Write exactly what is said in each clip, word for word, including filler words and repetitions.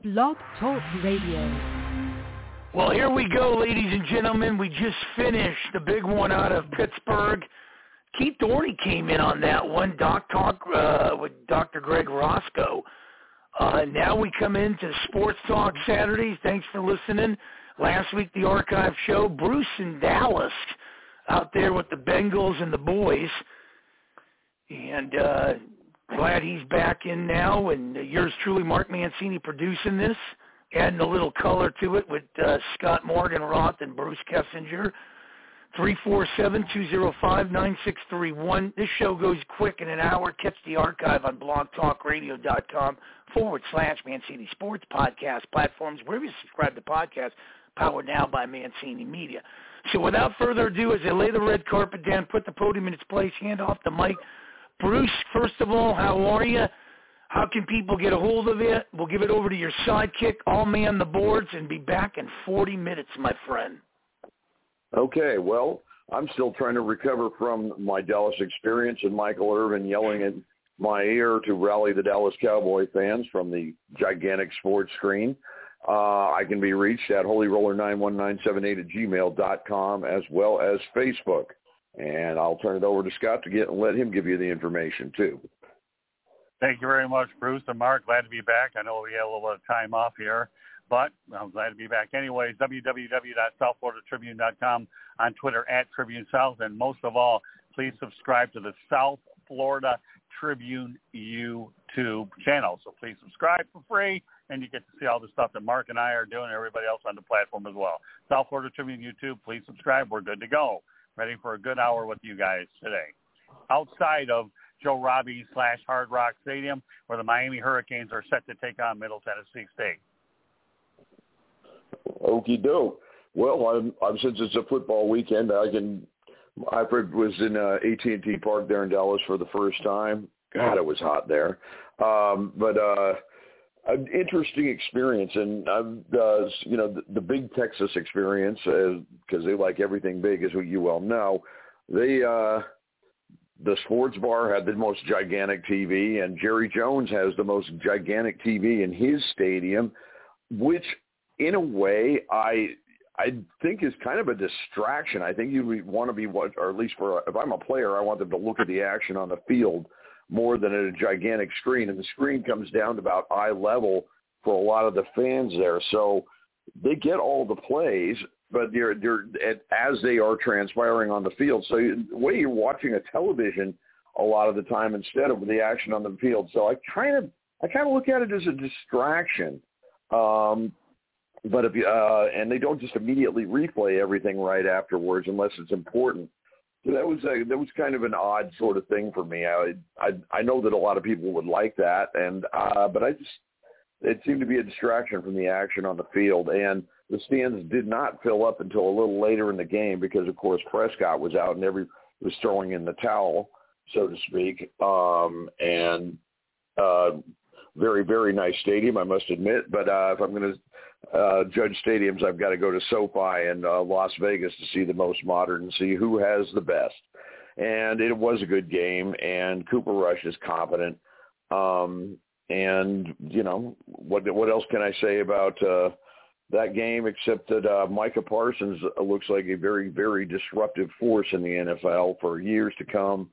Blog Talk Radio. Well, here we go, ladies and gentlemen. We just finished the big one out of Pittsburgh. Keith Dorney came in on that one, Doc Talk uh, with Doctor Greg Roscoe. Uh, now we come into Sports Talk Saturdays. Thanks for listening. Last week, the archive show, Bruce in Dallas out there with the Bengals and the boys. And uh, glad he's back in now. And yours truly, Mark Mancini, producing this, adding a little color to it with uh, Scott Morgenroth and Bruce Kessinger. three four seven, two zero five, nine six three one. This show goes quick in an hour. Catch the archive on blogtalkradio.com forward slash Mancini Sports Podcast platforms, wherever you subscribe to podcasts, powered now by Mancini Media. So without further ado, as I lay the red carpet down, put the podium in its place, hand off the mic. Bruce, first of all, how are you? How can people get a hold of it? We'll give it over to your sidekick. I'll man the boards and be back in forty minutes, my friend. Okay, well, I'm still trying to recover from my Dallas experience and Michael Irvin yelling in my ear to rally the Dallas Cowboy fans from the gigantic sports screen. Uh, I can be reached at holy roller nine one nine seven eight at gmail dot com as well as Facebook. And I'll turn it over to Scott to get and let him give you the information, too. Thank you very much, Bruce and Mark. Glad to be back. I know we had a little bit of time off here, but I'm glad to be back anyways. w w w dot south florida tribune dot com, on Twitter at Tribune South, and most of all, please subscribe to the South Florida Tribune YouTube channel. So please subscribe for free, and you get to see all the stuff that Mark and I are doing and everybody else on the platform as well. South Florida Tribune YouTube, please subscribe. We're good to go. Ready for a good hour with you guys today. Outside of Joe Robbie slash Hard Rock Stadium, where the Miami Hurricanes are set to take on Middle Tennessee State. Okie doke. Well, I'm, I'm, since it's a football weekend, I can. I was in uh, A T and T Park there in Dallas for the first time. God, it was hot there. Um, but uh, an interesting experience, and I've, uh, you know, the, the big Texas experience, because uh, they like everything big, as you well know. They. Uh, The sports bar had the most gigantic T V, and Jerry Jones has the most gigantic T V in his stadium, which, in a way, I I think is kind of a distraction. I think you want to be, or at least for if I'm a player, I want them to look at the action on the field more than at a gigantic screen, and the screen comes down to about eye level for a lot of the fans there. So they get all the plays, but they're, they're as they are transpiring on the field. So the way you're watching a television a lot of the time instead of the action on the field. So I kind of I kind of look at it as a distraction. Um, but if you, uh, and they don't just immediately replay everything right afterwards unless it's important. So that was a, that was kind of an odd sort of thing for me. I I, I know that a lot of people would like that, and uh, but I just it seemed to be a distraction from the action on the field. And the stands did not fill up until a little later in the game because, of course, Prescott was out and every was throwing in the towel, so to speak. Um, and uh, very, very nice stadium, I must admit. But uh, if I'm going to uh, judge stadiums, I've got to go to SoFi in uh, Las Vegas to see the most modern and see who has the best. And it was a good game, and Cooper Rush is competent. Um, and, you know, what what else can I say about uh, that game except that uh, Micah Parsons looks like a very, very disruptive force in the N F L for years to come.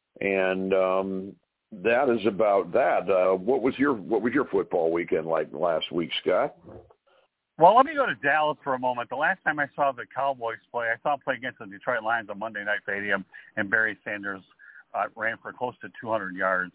And um, that is about that. Uh, what was your what was your football weekend like last week, Scott? Well, let me go to Dallas for a moment. The last time I saw the Cowboys play, I saw them play against the Detroit Lions on Monday Night Stadium, and Barry Sanders uh, ran for close to two hundred yards.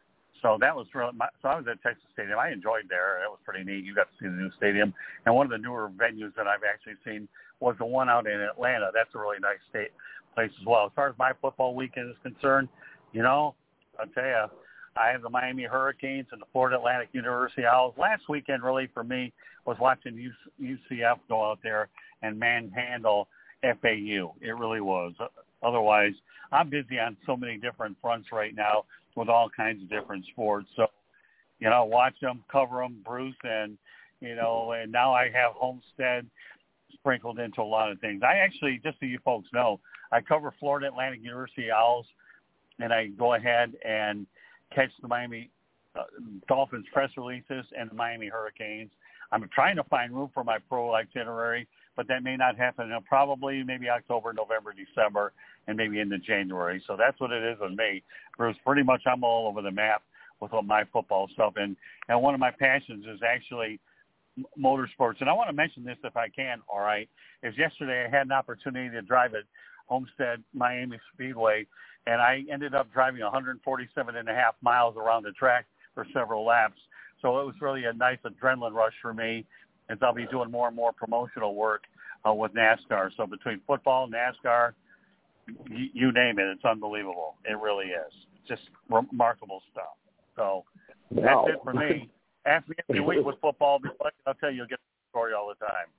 So that was really my, so I was at Texas Stadium. I enjoyed there. It was pretty neat. You got to see the new stadium. And one of the newer venues that I've actually seen was the one out in Atlanta. That's a really nice state place as well. As far as my football weekend is concerned, you know, I'll tell you, I have the Miami Hurricanes and the Florida Atlantic University Owls. Last weekend, really, for me, was watching U C F go out there and manhandle F A U. It really was. Otherwise, I'm busy on so many different fronts right now with all kinds of different sports. So, you know, watch them, cover them, Bruce, and, you know, and now I have Homestead sprinkled into a lot of things. I actually, just so you folks know, I cover Florida Atlantic University Owls, and I go ahead and catch the Miami uh, Dolphins press releases and the Miami Hurricanes. I'm trying to find room for my pro itinerary, but that may not happen until probably maybe October, November, December, and maybe into January. So that's what it is with me. Bruce, pretty much I'm all over the map with all my football stuff. And, and one of my passions is actually motorsports. And I want to mention this if I can, all right, is yesterday I had an opportunity to drive at Homestead Miami Speedway, and I ended up driving one hundred forty-seven and a half miles around the track for several laps. So it was really a nice adrenaline rush for me, as I'll be doing more and more promotional work uh, with NASCAR. So between football, NASCAR, y- you name it, it's unbelievable. It really is. Just remarkable stuff. So Wow. that's it for me. Ask me every week with football, I'll tell you, you'll get the story all the time.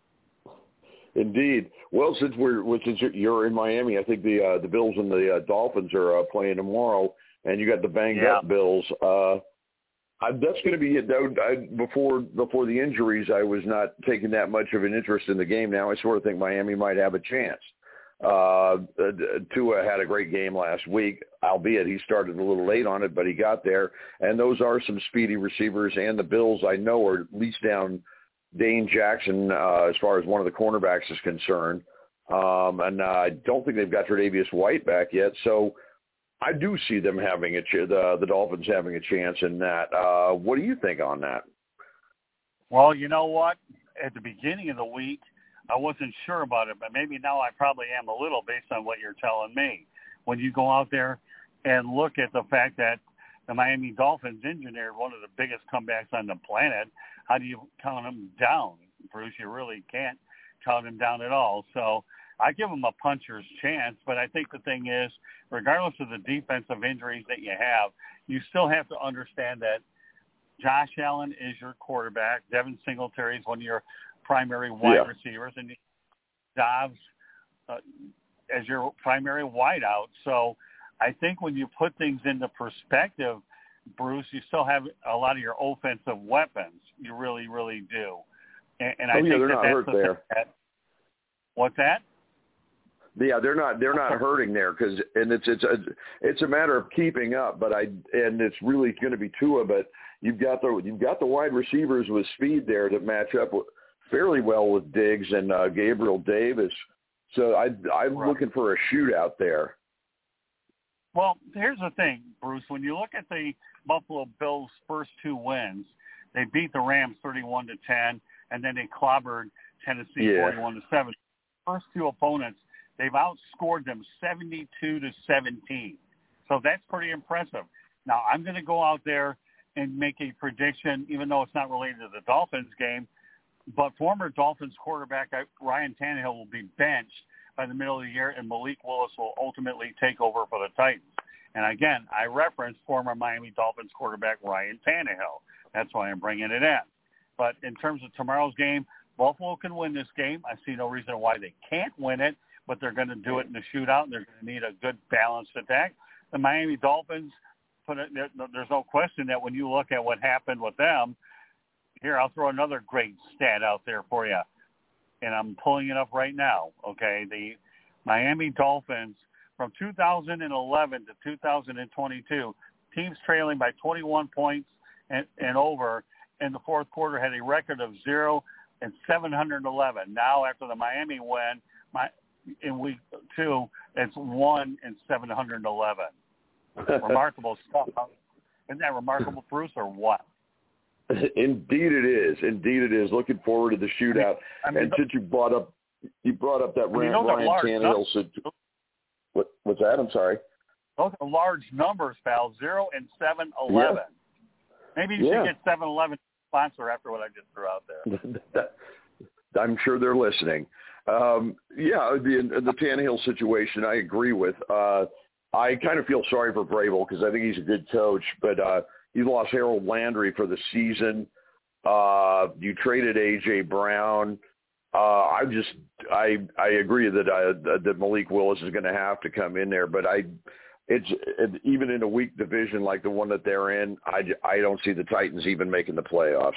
Indeed. Well, since we're since you're in Miami, I think the uh, the Bills and the uh, Dolphins are uh, playing tomorrow, and you got the banged yeah. up Bills. Uh, I, that's going to be it. I, before before the injuries, I was not taking that much of an interest in the game. Now I sort of think Miami might have a chance. Uh, Tua had a great game last week, albeit he started a little late on it, but he got there. And those are some speedy receivers. And the Bills, I know, are at least down Dane Jackson uh, as far as one of the cornerbacks is concerned. Um, and uh, I don't think they've got Tre'Davious White back yet. So I do see them having a ch- the, the Dolphins having a chance in that. Uh, what do you think on that? Well, you know what? At the beginning of the week, I wasn't sure about it, but maybe now I probably am a little based on what you're telling me. When you go out there and look at the fact that the Miami Dolphins engineered one of the biggest comebacks on the planet, how do you count them down, Bruce? You really can't count them down at all. So I give them a puncher's chance, but I think the thing is, regardless of the defensive injuries that you have, you still have to understand that Josh Allen is your quarterback. Devin Singletary is one of your primary wide yeah. receivers, and Dobbs uh, as your primary wideout. So I think when you put things into perspective, Bruce, you still have a lot of your offensive weapons. You really, really do. And, and I oh, yeah, think they're that not that's hurt the there. That, what's that? Yeah, they're not they're not hurting there because and it's it's a it's a matter of keeping up. But I and it's really going to be Tua. But you've got the you've got the wide receivers with speed there that match up with, fairly well with Diggs and uh, Gabriel Davis. So I I'm right. looking for a shootout there. Well, here's the thing, Bruce. When you look at the Buffalo Bills' first two wins, they beat the Rams thirty-one to ten, and then they clobbered Tennessee yeah. forty-one to seven. First two opponents, they've outscored them seventy-two to seventeen. So that's pretty impressive. Now, I'm going to go out there and make a prediction, even though it's not related to the Dolphins game, but former Dolphins quarterback Ryan Tannehill will be benched by the middle of the year, and Malik Willis will ultimately take over for the Titans. And again, I referenced former Miami Dolphins quarterback Ryan Tannehill. That's why I'm bringing it in. But in terms of tomorrow's game, Buffalo can win this game. I see no reason why they can't win it, but they're going to do it in the shootout, and they're going to need a good balanced attack. The Miami Dolphins, put it, there's no question that when you look at what happened with them, here, I'll throw another great stat out there for you, and I'm pulling it up right now, okay? The Miami Dolphins, from two thousand eleven to two thousand twenty-two, teams trailing by twenty-one points and, and over in the fourth quarter had a record of zero and seven hundred eleven. Now, after the Miami win, my, in week two, it's one and seven hundred eleven. Remarkable stuff. Isn't that remarkable, Bruce, or what? Indeed it is. Indeed it is. Looking forward to the shootout. I mean, I mean, and since you brought up you brought up that I mean, Ryan, Ryan Tannehill said, what, what's that? I'm sorry. Those are large numbers, pal. Zero and seven eleven. Yeah. Maybe you yeah. should get seven eleven sponsor after what I just threw out there. I'm sure they're listening. Um, yeah, the the Tannehill situation, I agree with. Uh, I kind of feel sorry for Vrabel because I think he's a good coach, but uh, he lost Harold Landry for the season. Uh, you traded A J Brown. Uh, I just I I agree that I, that Malik Willis is going to have to come in there, but I it's it, even in a weak division like the one that they're in, I, I don't see the Titans even making the playoffs.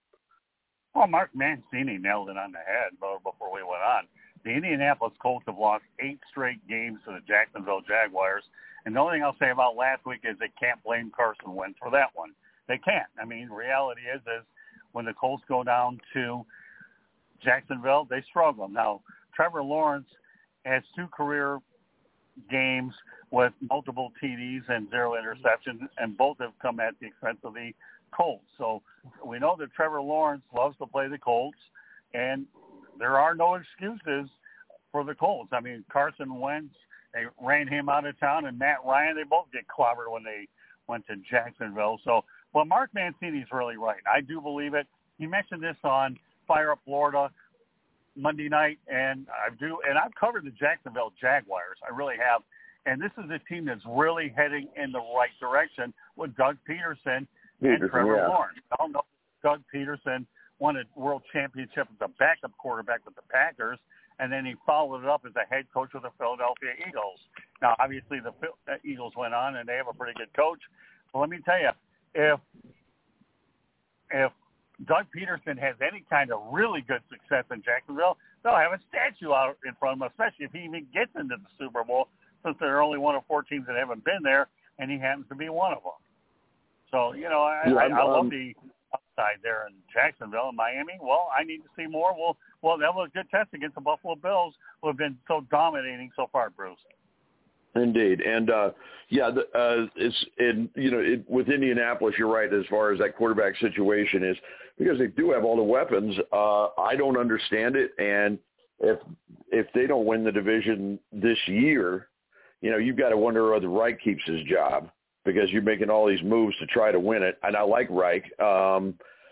Well, Mark Mancini nailed it on the head before we went on. The Indianapolis Colts have lost eight straight games to the Jacksonville Jaguars. And the only thing I'll say about last week is they can't blame Carson Wentz for that one. they can't. I mean, reality is, is when the Colts go down to Jacksonville, they struggle. Now, Trevor Lawrence has two career games with multiple T Ds and zero interceptions, and both have come at the expense of the Colts. So we know that Trevor Lawrence loves to play the Colts, and there are no excuses for the Colts. I mean, Carson Wentz, they ran him out of town, and Matt Ryan, they both get clobbered when they went to Jacksonville. So, well, Mark Mancini's really right. I do believe it. He mentioned this on Fire Up Florida Monday night, and I do, and I've covered the Jacksonville Jaguars. I really have. And this is a team that's really heading in the right direction with Doug Peterson and Trevor yeah. Lawrence. I don't know Doug Peterson won a world championship as a backup quarterback with the Packers, and then he followed it up as a head coach with the Philadelphia Eagles. Now, obviously, the Eagles went on, and they have a pretty good coach. But let me tell you, if if Doug Peterson has any kind of really good success in Jacksonville, they'll have a statue out in front of him, especially if he even gets into the Super Bowl, since they're only one of four teams that haven't been there, and he happens to be one of them. So, you know, I, yeah, I, I love um, the upside there in Jacksonville and Miami. Well, I need to see more. Well, well, that was a good test against the Buffalo Bills, who have been so dominating so far, Bruce. Indeed, and uh, yeah, the, uh, it's in you know it, with Indianapolis, you're right as far as that quarterback situation is, because they do have all the weapons. Uh, I don't understand it, and if if they don't win the division this year, you know you've got to wonder whether Reich keeps his job, because you're making all these moves to try to win it. And I like Reich. Um,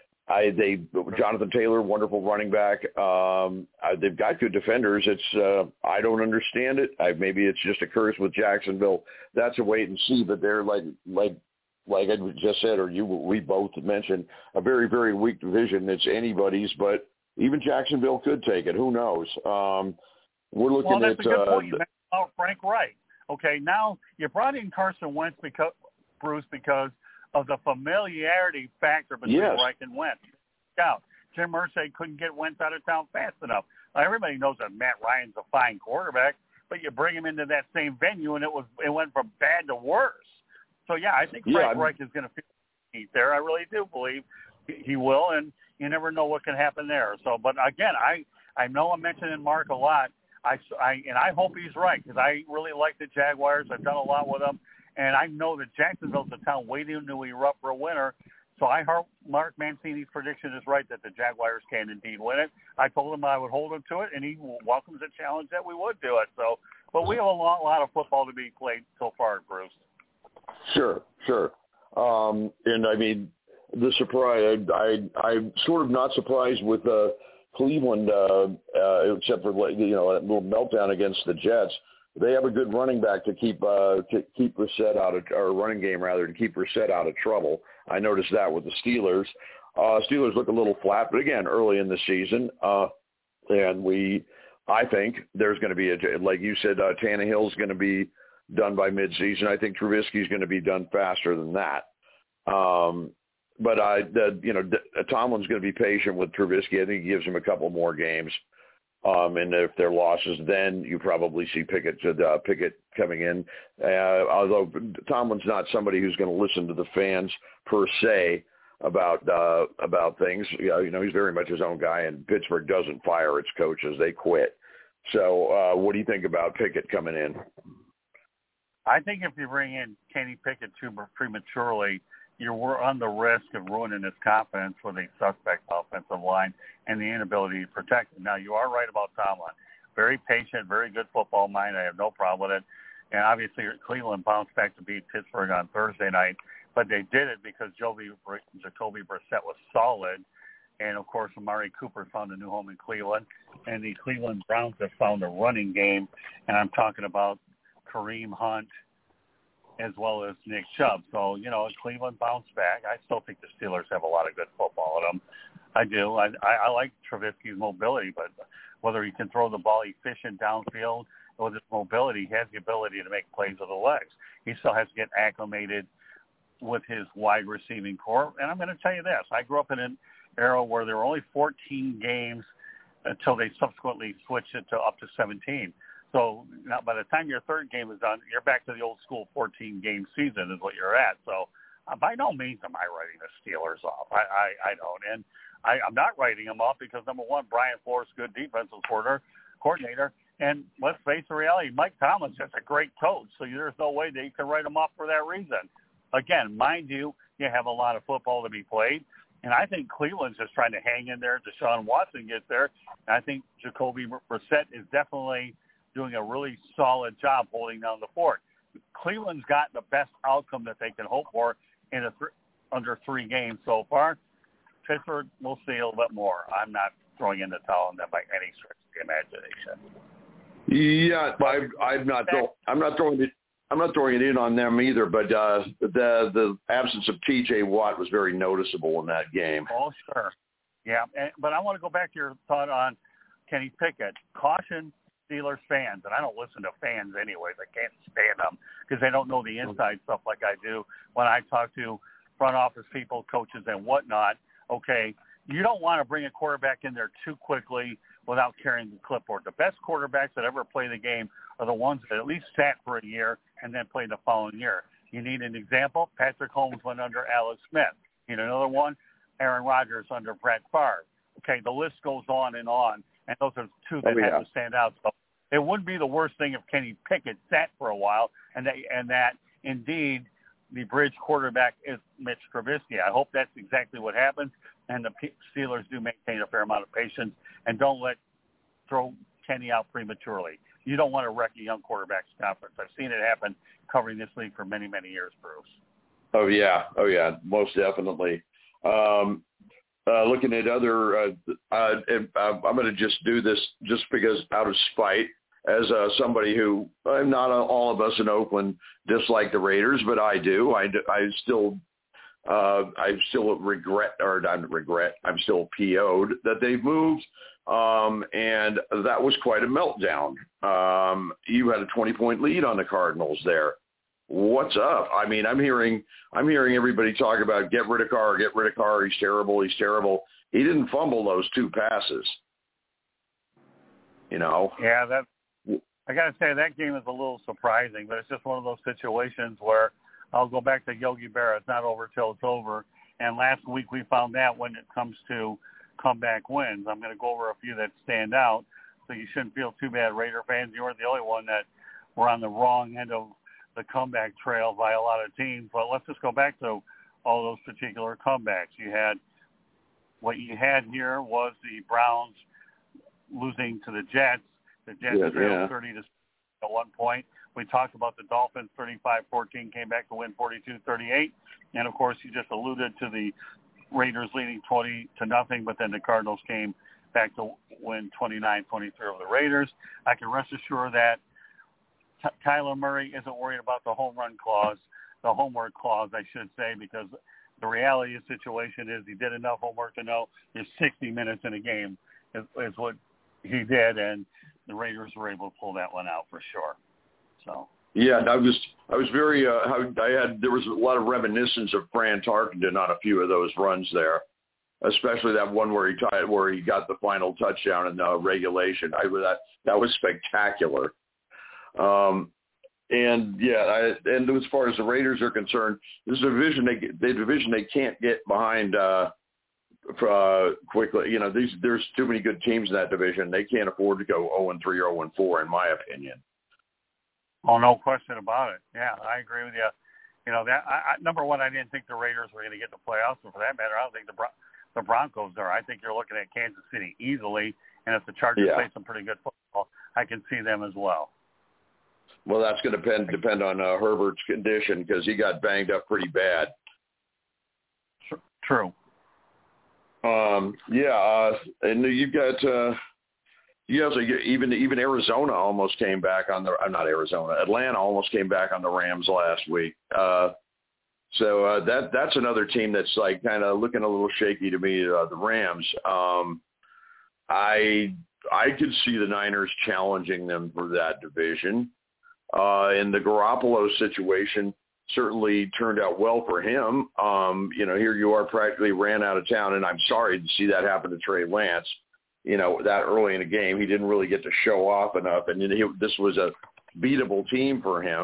I they Jonathan Taylor, wonderful running back. Um, I, they've got good defenders. It's uh, I don't understand it. I, maybe it's just a curse with Jacksonville. That's a wait and see. But they're like like like I just said, or you we both mentioned, a very very weak division. It's anybody's, but even Jacksonville could take it. Who knows? Um, we're looking well, that's at a good uh, point. You mentioned about Frank Reich. Okay, now you brought in Carson Wentz because Bruce because of the familiarity factor between yes. Reich and Wentz. Out. Jim Irsay couldn't get Wentz out of town fast enough. Now, everybody knows that Matt Ryan's a fine quarterback, but you bring him into that same venue, and it was it went from bad to worse. So, yeah, I think Frank yeah, Reich is going to feel the heat there. I really do believe he will, and you never know what can happen there. So, but, again, I, I know I'm mentioning Mark a lot, I, I, and I hope he's right, because I really like the Jaguars. I've done a lot with them. And I know that Jacksonville's a town waiting to erupt for a winner. So I hope Mark Mancini's prediction is right that the Jaguars can indeed win it. I told him I would hold him to it, and he welcomes the challenge that we would do it. So, but we have a lot, lot of football to be played so far, Bruce. Sure, sure. Um, and, I mean, the surprise, I, I, I'm sort of not surprised with uh, Cleveland, uh, uh, except for, you know, a little meltdown against the Jets. They have a good running back to keep uh, to keep Brissett out of, or running game rather, to keep Brissett out of trouble. I noticed that with the Steelers. Uh, Steelers look a little flat, but again, early in the season, uh, and we, I think there's going to be a, like you said, uh, Tannehill's going to be done by midseason. I think Trubisky's going to be done faster than that. Um, but I, the, you know, Tomlin's going to be patient with Trubisky. I think he gives him a couple more games. Um, and if they're losses, then you probably see Pickett uh, Pickett coming in. Uh, although Tomlin's not somebody who's going to listen to the fans per se about uh, about things. You know, you know, he's very much his own guy, and Pittsburgh doesn't fire its coaches; they quit. So, uh, what do you think about Pickett coming in? I think if you bring in Kenny Pickett too prematurely, you're on the risk of ruining his confidence with a suspect offensive line and the inability to protect him. Now, you are right about Tomlin. Very patient, very good football mind. I have no problem with it. And obviously, Cleveland bounced back to beat Pittsburgh on Thursday night, but they did it because Jacoby, Jacoby Brissett was solid. And, of course, Amari Cooper found a new home in Cleveland. And the Cleveland Browns have found a running game. And I'm talking about Kareem Hunt, as well as Nick Chubb. So, you know, Cleveland bounced back. I still think the Steelers have a lot of good football in them. I do. I, I, I like Trubisky's mobility, but whether he can throw the ball efficient downfield or with his mobility, he has the ability to make plays with the legs. He still has to get acclimated with his wide receiving core. And I'm going to tell you this. I grew up in an era where there were only fourteen games until they subsequently switched it to up to seventeen. So now by the time your third game is done, you're back to the old school fourteen-game season is what you're at. So uh, by no means am I writing the Steelers off. I, I, I don't. And I, I'm not writing them off because, number one, Brian Flores, good defensive coordinator, coordinator. And let's face the reality, Mike Tomlin's just a great coach, so there's no way that you can write him off for that reason. Again, mind you, you have a lot of football to be played, and I think Cleveland's just trying to hang in there. Deshaun Watson gets there, and I think Jacoby Brissett is definitely doing a really solid job holding down the fort. Cleveland's got the best outcome that they can hope for in a th- under three games so far. Pittsburgh, we'll see a little bit more. I'm not throwing in the towel on them by any stretch of the imagination. Yeah, I, I'm not. Throw, I'm not throwing it. I'm not throwing it in on them either. But uh, the the absence of T J Watt was very noticeable in that game. Oh, sure. Yeah, and, but I want to go back to your thought on Kenny Pickett. Caution Steelers fans, and I don't listen to fans anyways. I can't stand them because they don't know the inside stuff like I do when I talk to front office people, coaches, and whatnot. Okay, you don't want to bring a quarterback in there too quickly without carrying the clipboard. The best quarterbacks that ever play the game are the ones that at least sat for a year and then played the following year. You need an example? Patrick Holmes went under Alex Smith. You need another one? Aaron Rodgers under Brett Favre. Okay, the list goes on and on, and those are two that oh, yeah. have to stand out. So it wouldn't be the worst thing if Kenny Pickett sat for a while and that, and that indeed the bridge quarterback is Mitch Trubisky. I hope that's exactly what happens, and the Steelers do maintain a fair amount of patience and don't let throw Kenny out prematurely. You don't want to wreck a young quarterback's conference. I've seen it happen covering this league for many, many years, Bruce. Oh, yeah. Oh, yeah, most definitely. Um, uh, looking at other uh, uh, – I'm going to just do this just because out of spite. As uh, somebody who, uh, not uh, all of us in Oakland dislike the Raiders, but I do. I, I still, uh, I still regret, or not regret, I'm still P O'd that they've moved, um, and that was quite a meltdown. Um, you had a twenty-point lead on the Cardinals there. What's up? I mean, I'm hearing, I'm hearing everybody talk about get rid of Carr, get rid of Carr. He's terrible. He's terrible. He didn't fumble those two passes. You know. Yeah, that. I got to say, that game is a little surprising, but it's just one of those situations where I'll go back to Yogi Berra. It's not over till it's over. And last week we found that when it comes to comeback wins. I'm going to go over a few that stand out, so you shouldn't feel too bad, Raider fans. You weren't the only one that were on the wrong end of the comeback trail by a lot of teams. But let's just go back to all those particular comebacks. You had what you had here was the Browns losing to the Jets. The Jets yeah, trailed yeah. thirty to at one point. We talked about the Dolphins, thirty-five fourteen, came back to win forty-two thirty-eight. And, of course, you just alluded to the Raiders leading twenty to nothing, but then the Cardinals came back to win twenty-nine twenty-three over the Raiders. I can rest assured that T- Kyler Murray isn't worried about the home run clause, the homework clause, I should say, because the reality of the situation is he did enough homework to know there's sixty minutes in a game is, is what he did, and the Raiders were able to pull that one out for sure. So yeah, I was I was very uh, I had there was a lot of reminiscence of Fran Tarkenton on a few of those runs there, especially that one where he tied, where he got the final touchdown in the regulation. I that that was spectacular. Um, and yeah, I, and as far as the Raiders are concerned, this is a division they the division they can't get behind. Uh, Uh, quickly, you know, these there's too many good teams in that division. They can't afford to go oh and three or oh and four, in my opinion. Oh, no question about it. Yeah, I agree with you. You know, that I, I, number one, I didn't think the Raiders were going to get the playoffs, but for that matter, I don't think the Bron- the Broncos are. I think you're looking at Kansas City easily, and if the Chargers yeah. play some pretty good football, I can see them as well. Well, that's going to depend depend on uh, Herbert's condition because he got banged up pretty bad. True. Um, yeah, uh, and you've got uh, you have to even even Arizona almost came back on the uh, not Arizona Atlanta almost came back on the Rams last week. Uh, so uh, that that's another team that's like kind of looking a little shaky to me. Uh, the Rams. Um, I I could see the Niners challenging them for that division. Uh, in the Garoppolo situation. Certainly turned out well for him. Um, you know, here you are practically ran out of town, and I'm sorry to see that happen to Trey Lance, you know, that early in the game. He didn't really get to show off enough, and he, this was a beatable team for him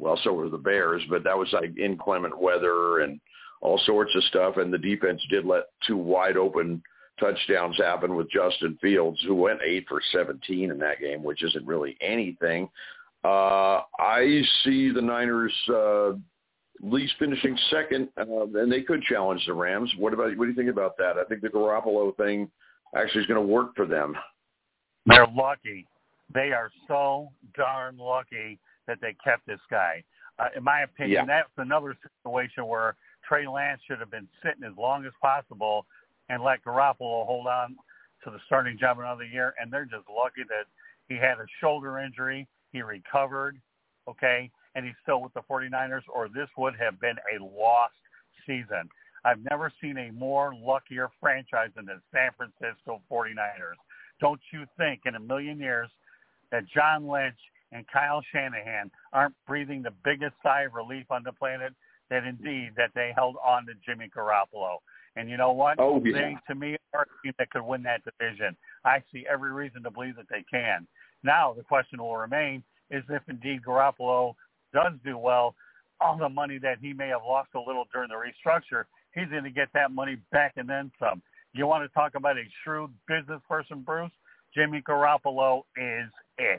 well, so were the Bears, but that was like inclement weather and all sorts of stuff. And the defense did let two wide open touchdowns happen with Justin Fields, who went eight for seventeen in that game, which isn't really anything. Uh, I see the Niners uh, at least finishing second, uh, and they could challenge the Rams. What about what do you think about that? I think the Garoppolo thing actually is going to work for them. They're lucky. They are so darn lucky that they kept this guy. Uh, in my opinion, yeah. That's another situation where Trey Lance should have been sitting as long as possible and let Garoppolo hold on to the starting job another year, and they're just lucky that he had a shoulder injury, he recovered, okay, and he's still with the 49ers, or this would have been a lost season. I've never seen a more luckier franchise than the San Francisco 49ers. Don't you think in a million years that John Lynch and Kyle Shanahan aren't breathing the biggest sigh of relief on the planet, that indeed that they held on to Jimmy Garoppolo. And you know what? Oh, yeah. They, to me, are a team that could win that division. I see every reason to believe that they can. Now the question will remain is if indeed Garoppolo does do well, all the money that he may have lost a little during the restructure, he's going to get that money back and then some. You want to talk about a shrewd business person, Bruce? Jimmy Garoppolo is it.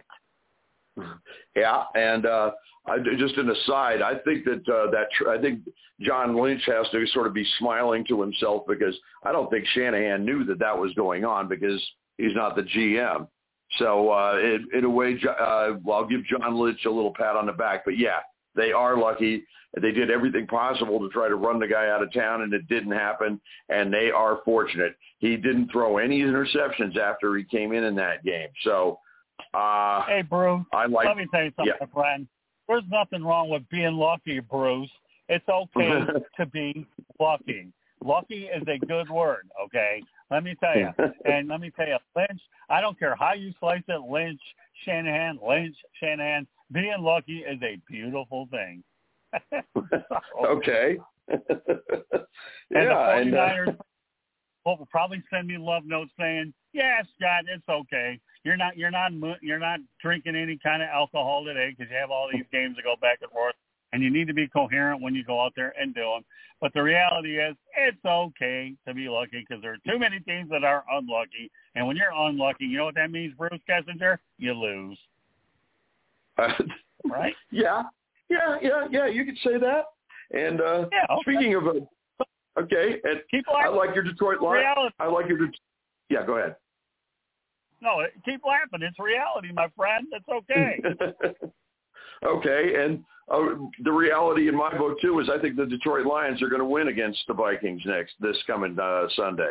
Yeah, and uh, I, just an aside, I think that uh, that tr- I think John Lynch has to sort of be smiling to himself because I don't think Shanahan knew that that was going on because he's not the G M. So uh, in, in a way, uh, well, I'll give John Lynch a little pat on the back. But yeah, they are lucky. They did everything possible to try to run the guy out of town, and it didn't happen. And they are fortunate. He didn't throw any interceptions after he came in in that game. So. Uh, hey, Bruce, I like, let me tell you something, yeah. my friend. There's nothing wrong with being lucky, Bruce. It's okay to be lucky. Lucky is a good word, okay? Let me tell you. And let me tell you, Lynch, I don't care how you slice it, Lynch, Shanahan, Lynch, Shanahan, being lucky is a beautiful thing. Okay. And yeah, the 49ers and, uh, will probably send me love notes saying, yeah, Scott, it's okay. You're not, you're not, you're not drinking any kind of alcohol today because you have all these games to go back and forth, and you need to be coherent when you go out there and do them. But the reality is, it's okay to be lucky because there are too many teams that are unlucky, and when you're unlucky, you know what that means, Bruce Kessinger? You lose. Uh, right? Yeah, yeah, yeah, yeah. You could say that. And uh, yeah, okay. Speaking of, uh, okay, and keep I like your Detroit line. I like your. Det- yeah, go ahead. No, keep laughing. It's reality, my friend. It's okay. Okay, and uh, the reality in my book, too, is I think the Detroit Lions are going to win against the Vikings next this coming uh, Sunday.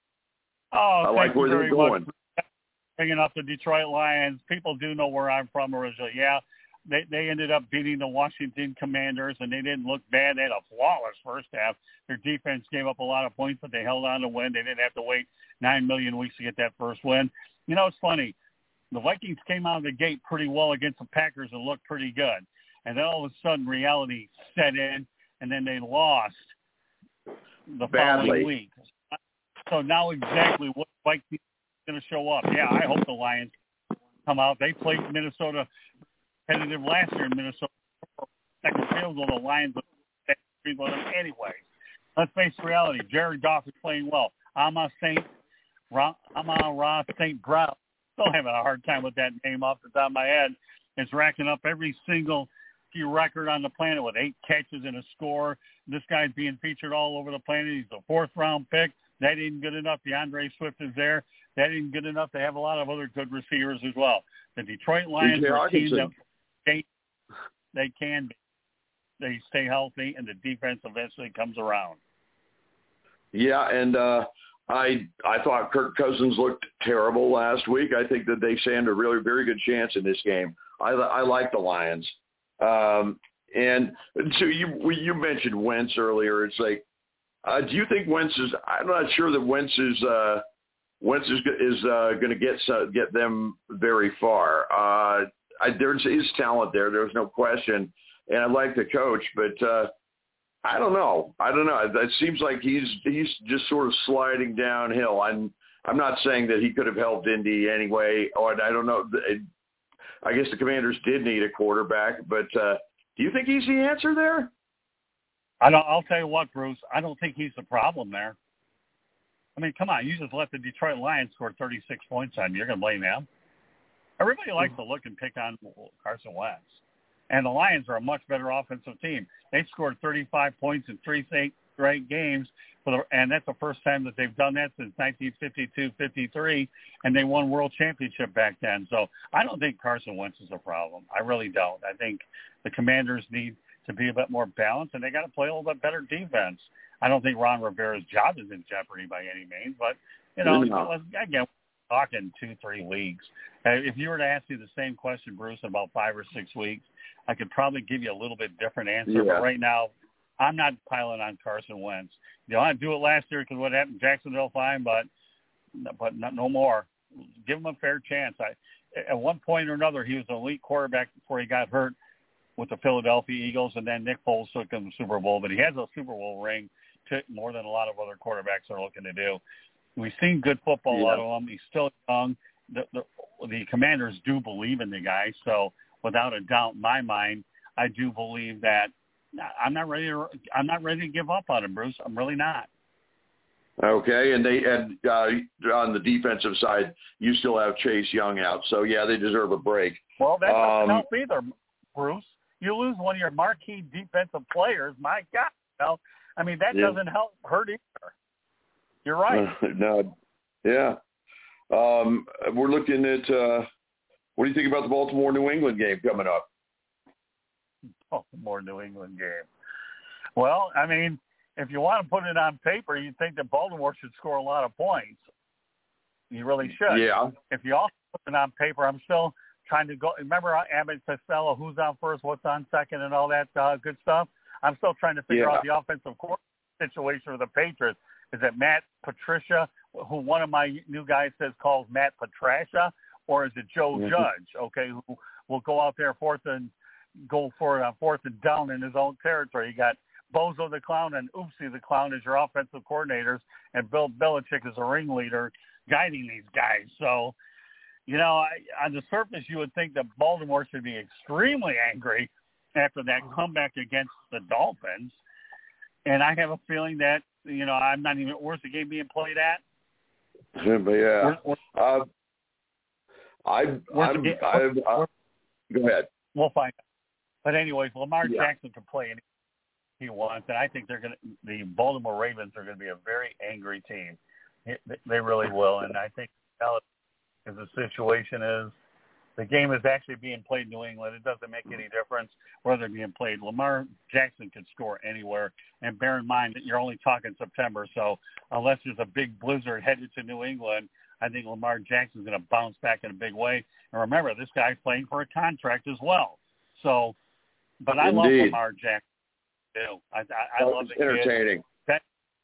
Oh, I like where they're going. Bringing up the Detroit Lions. People do know where I'm from originally. Yeah, they, they ended up beating the Washington Commanders, and they didn't look bad. They had a flawless first half. Their defense gave up a lot of points, but they held on to win. They didn't have to wait nine million weeks to get that first win. You know, it's funny. The Vikings came out of the gate pretty well against the Packers and looked pretty good. And then all of a sudden reality set in, and then they lost the Badly. following week. So now exactly what Vikings is going to show up. Yeah, I hope the Lions come out. They played Minnesota competitive last year in Minnesota. Second field goal, the Lions would with them anyway. Let's face reality. Jared Goff is playing well. Amon Saint Amon-Ra Saint Brown, still having a hard time with that name off the top of my head, is racking up every single record on the planet with eight catches and a score. This guy's being featured all over the planet. He's a fourth-round pick. That isn't good enough. DeAndre Swift is there. That isn't good enough. They have a lot of other good receivers as well. The Detroit Lions are a team that they, they can they stay healthy, and the defense eventually comes around. Yeah, and uh, I I thought Kirk Cousins looked terrible last week. I think that they stand a really very good chance in this game. I, I like the Lions. Um, and so you you mentioned Wentz earlier. It's like, uh, do you think Wentz is? I'm not sure that Wentz is uh, Wentz is is uh, going to get uh, get them very far. Uh, I, there's his talent there. There's no question, and I like the coach, but uh, I don't know. I don't know. It seems like he's he's just sort of sliding downhill. I'm I'm not saying that he could have helped Indy anyway, or I don't know. I guess the Commanders did need a quarterback, but uh, Do you think he's the answer there? I don't. I'll tell you what, Bruce. I don't think he's the problem there. I mean, come on. You just let the Detroit Lions score thirty-six points on you. You're going to blame them? Everybody likes to look and pick on Carson Wentz. And the Lions are a much better offensive team. They scored thirty-five points in three straight games, for the, and that's the first time that they've done that since nineteen fifty-two fifty-three, and they won world championship back then. So I don't think Carson Wentz is a problem. I really don't. I think the Commanders need to be a bit more balanced, and they got to play a little bit better defense. I don't think Ron Rivera's job is in jeopardy by any means, but, you know, no. again, we're talking two, three weeks. Uh, if you were to ask me the same question, Bruce, in about five or six weeks, I could probably give you a little bit different answer. Yeah. But right now, I'm not piling on Carson Wentz. You know, I do it last year because what happened in Jacksonville, fine, but but not, no more. Give him a fair chance. I, at one point or another, he was an elite quarterback before he got hurt with the Philadelphia Eagles, and then Nick Foles took him to the Super Bowl. But he has a Super Bowl ring to more than a lot of other quarterbacks are looking to do. We've seen good football yeah. out of him. He's still young. The, the, the Commanders do believe in the guy, so without a doubt in my mind, I do believe that I'm not ready to, I'm not ready to give up on him, Bruce. I'm really not. Okay, and they and uh, on the defensive side, you still have Chase Young out, so yeah, they deserve a break. Well, that doesn't um, help either, Bruce. You lose one of your marquee defensive players. My God, you know, I mean that yeah. doesn't help hurt either. You're right. Uh, no, yeah. Um, we're looking at uh, what do you think about the Baltimore New England game coming up? Baltimore New England game. Well, I mean, if you want to put it on paper, you'd think that Baltimore should score a lot of points. You really should. Yeah. If you also put it on paper, I'm still trying to go. Remember Abbott Costello, who's on first, what's on second, and all that uh, good stuff? I'm still trying to figure yeah. out the offensive coordinator situation for the Patriots. Is it Matt Patricia, who one of my new guys says calls Matt Patricia, or is it Joe mm-hmm. Judge, okay, who will go out there fourth and go for it on fourth and down in his own territory? You got Bozo the Clown and Oopsie the Clown as your offensive coordinators, and Bill Belichick is a ringleader guiding these guys. So, you know, I, on the surface, you would think that Baltimore should be extremely angry after that comeback against the Dolphins. And I have a feeling that, you know, I'm not even – where's the game being played at? But, yeah. Where, where, uh, I, I'm, game, I'm, I'm, go ahead. We'll find out. But anyways, Lamar yeah. Jackson can play anything he wants, and I think they're going to – the Baltimore Ravens are going to be a very angry team. It, they really will, and I think as the situation is, the game is actually being played in New England. It doesn't make any difference where they're being played. Lamar Jackson can score anywhere. And bear in mind that you're only talking September, so unless there's a big blizzard headed to New England, I think Lamar Jackson's going to bounce back in a big way. And remember, this guy's playing for a contract as well. So, but I Indeed. love Lamar Jackson too. I, I, I oh, love the entertaining. kid. That,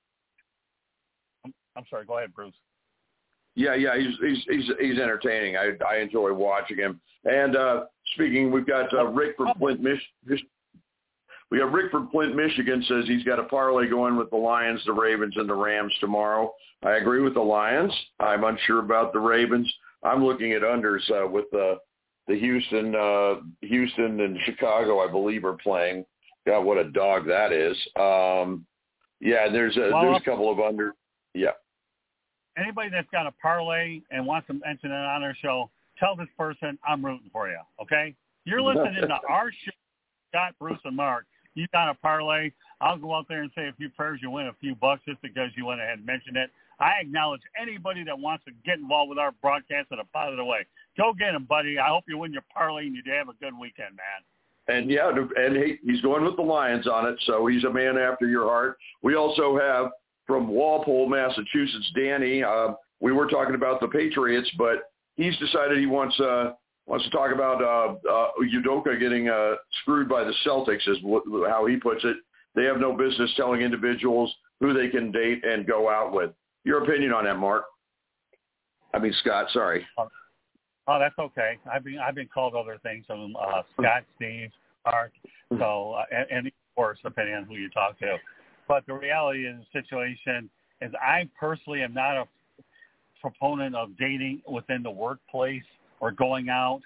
I'm, I'm sorry. Go ahead, Bruce. Yeah, yeah, he's he's he's he's entertaining. I I enjoy watching him. And uh, speaking, we've got uh, Rick from Flint, Mich- Mich- we have Rick from Flint, Michigan says he's got a parlay going with the Lions, the Ravens, and the Rams tomorrow. I agree with the Lions. I'm unsure about the Ravens. I'm looking at unders uh, with the the Houston uh, Houston and Chicago, I believe, are playing. God, what a dog that is. Um, yeah, there's a, well, there's a couple of under. Yeah. Anybody that's got a parlay and wants to mention it on our show, tell this person I'm rooting for you, okay? You're listening to our show, Scott, Bruce, and Mark. You got a parlay. I'll go out there and say a few prayers. You win a few bucks just because you went ahead and mentioned it. I acknowledge anybody that wants to get involved with our broadcast in a positive way. Go get him, buddy. I hope you win your parlay and you have a good weekend, man. And, yeah, and he, he's going with the Lions on it, so he's a man after your heart. We also have – from Walpole, Massachusetts, Danny. Uh, we were talking about the Patriots, but he's decided he wants uh, wants to talk about uh, uh, Udoka getting uh, screwed by the Celtics, is w- how he puts it. They have no business telling individuals who they can date and go out with. Your opinion on that, Mark? I mean, Scott. Sorry. Oh, oh that's okay. I've been I've been called other things. Um, uh, Scott, Steve, Mark. So, uh, and, and of course, depending on who you talk to. But the reality of the situation is I personally am not a proponent of dating within the workplace or going out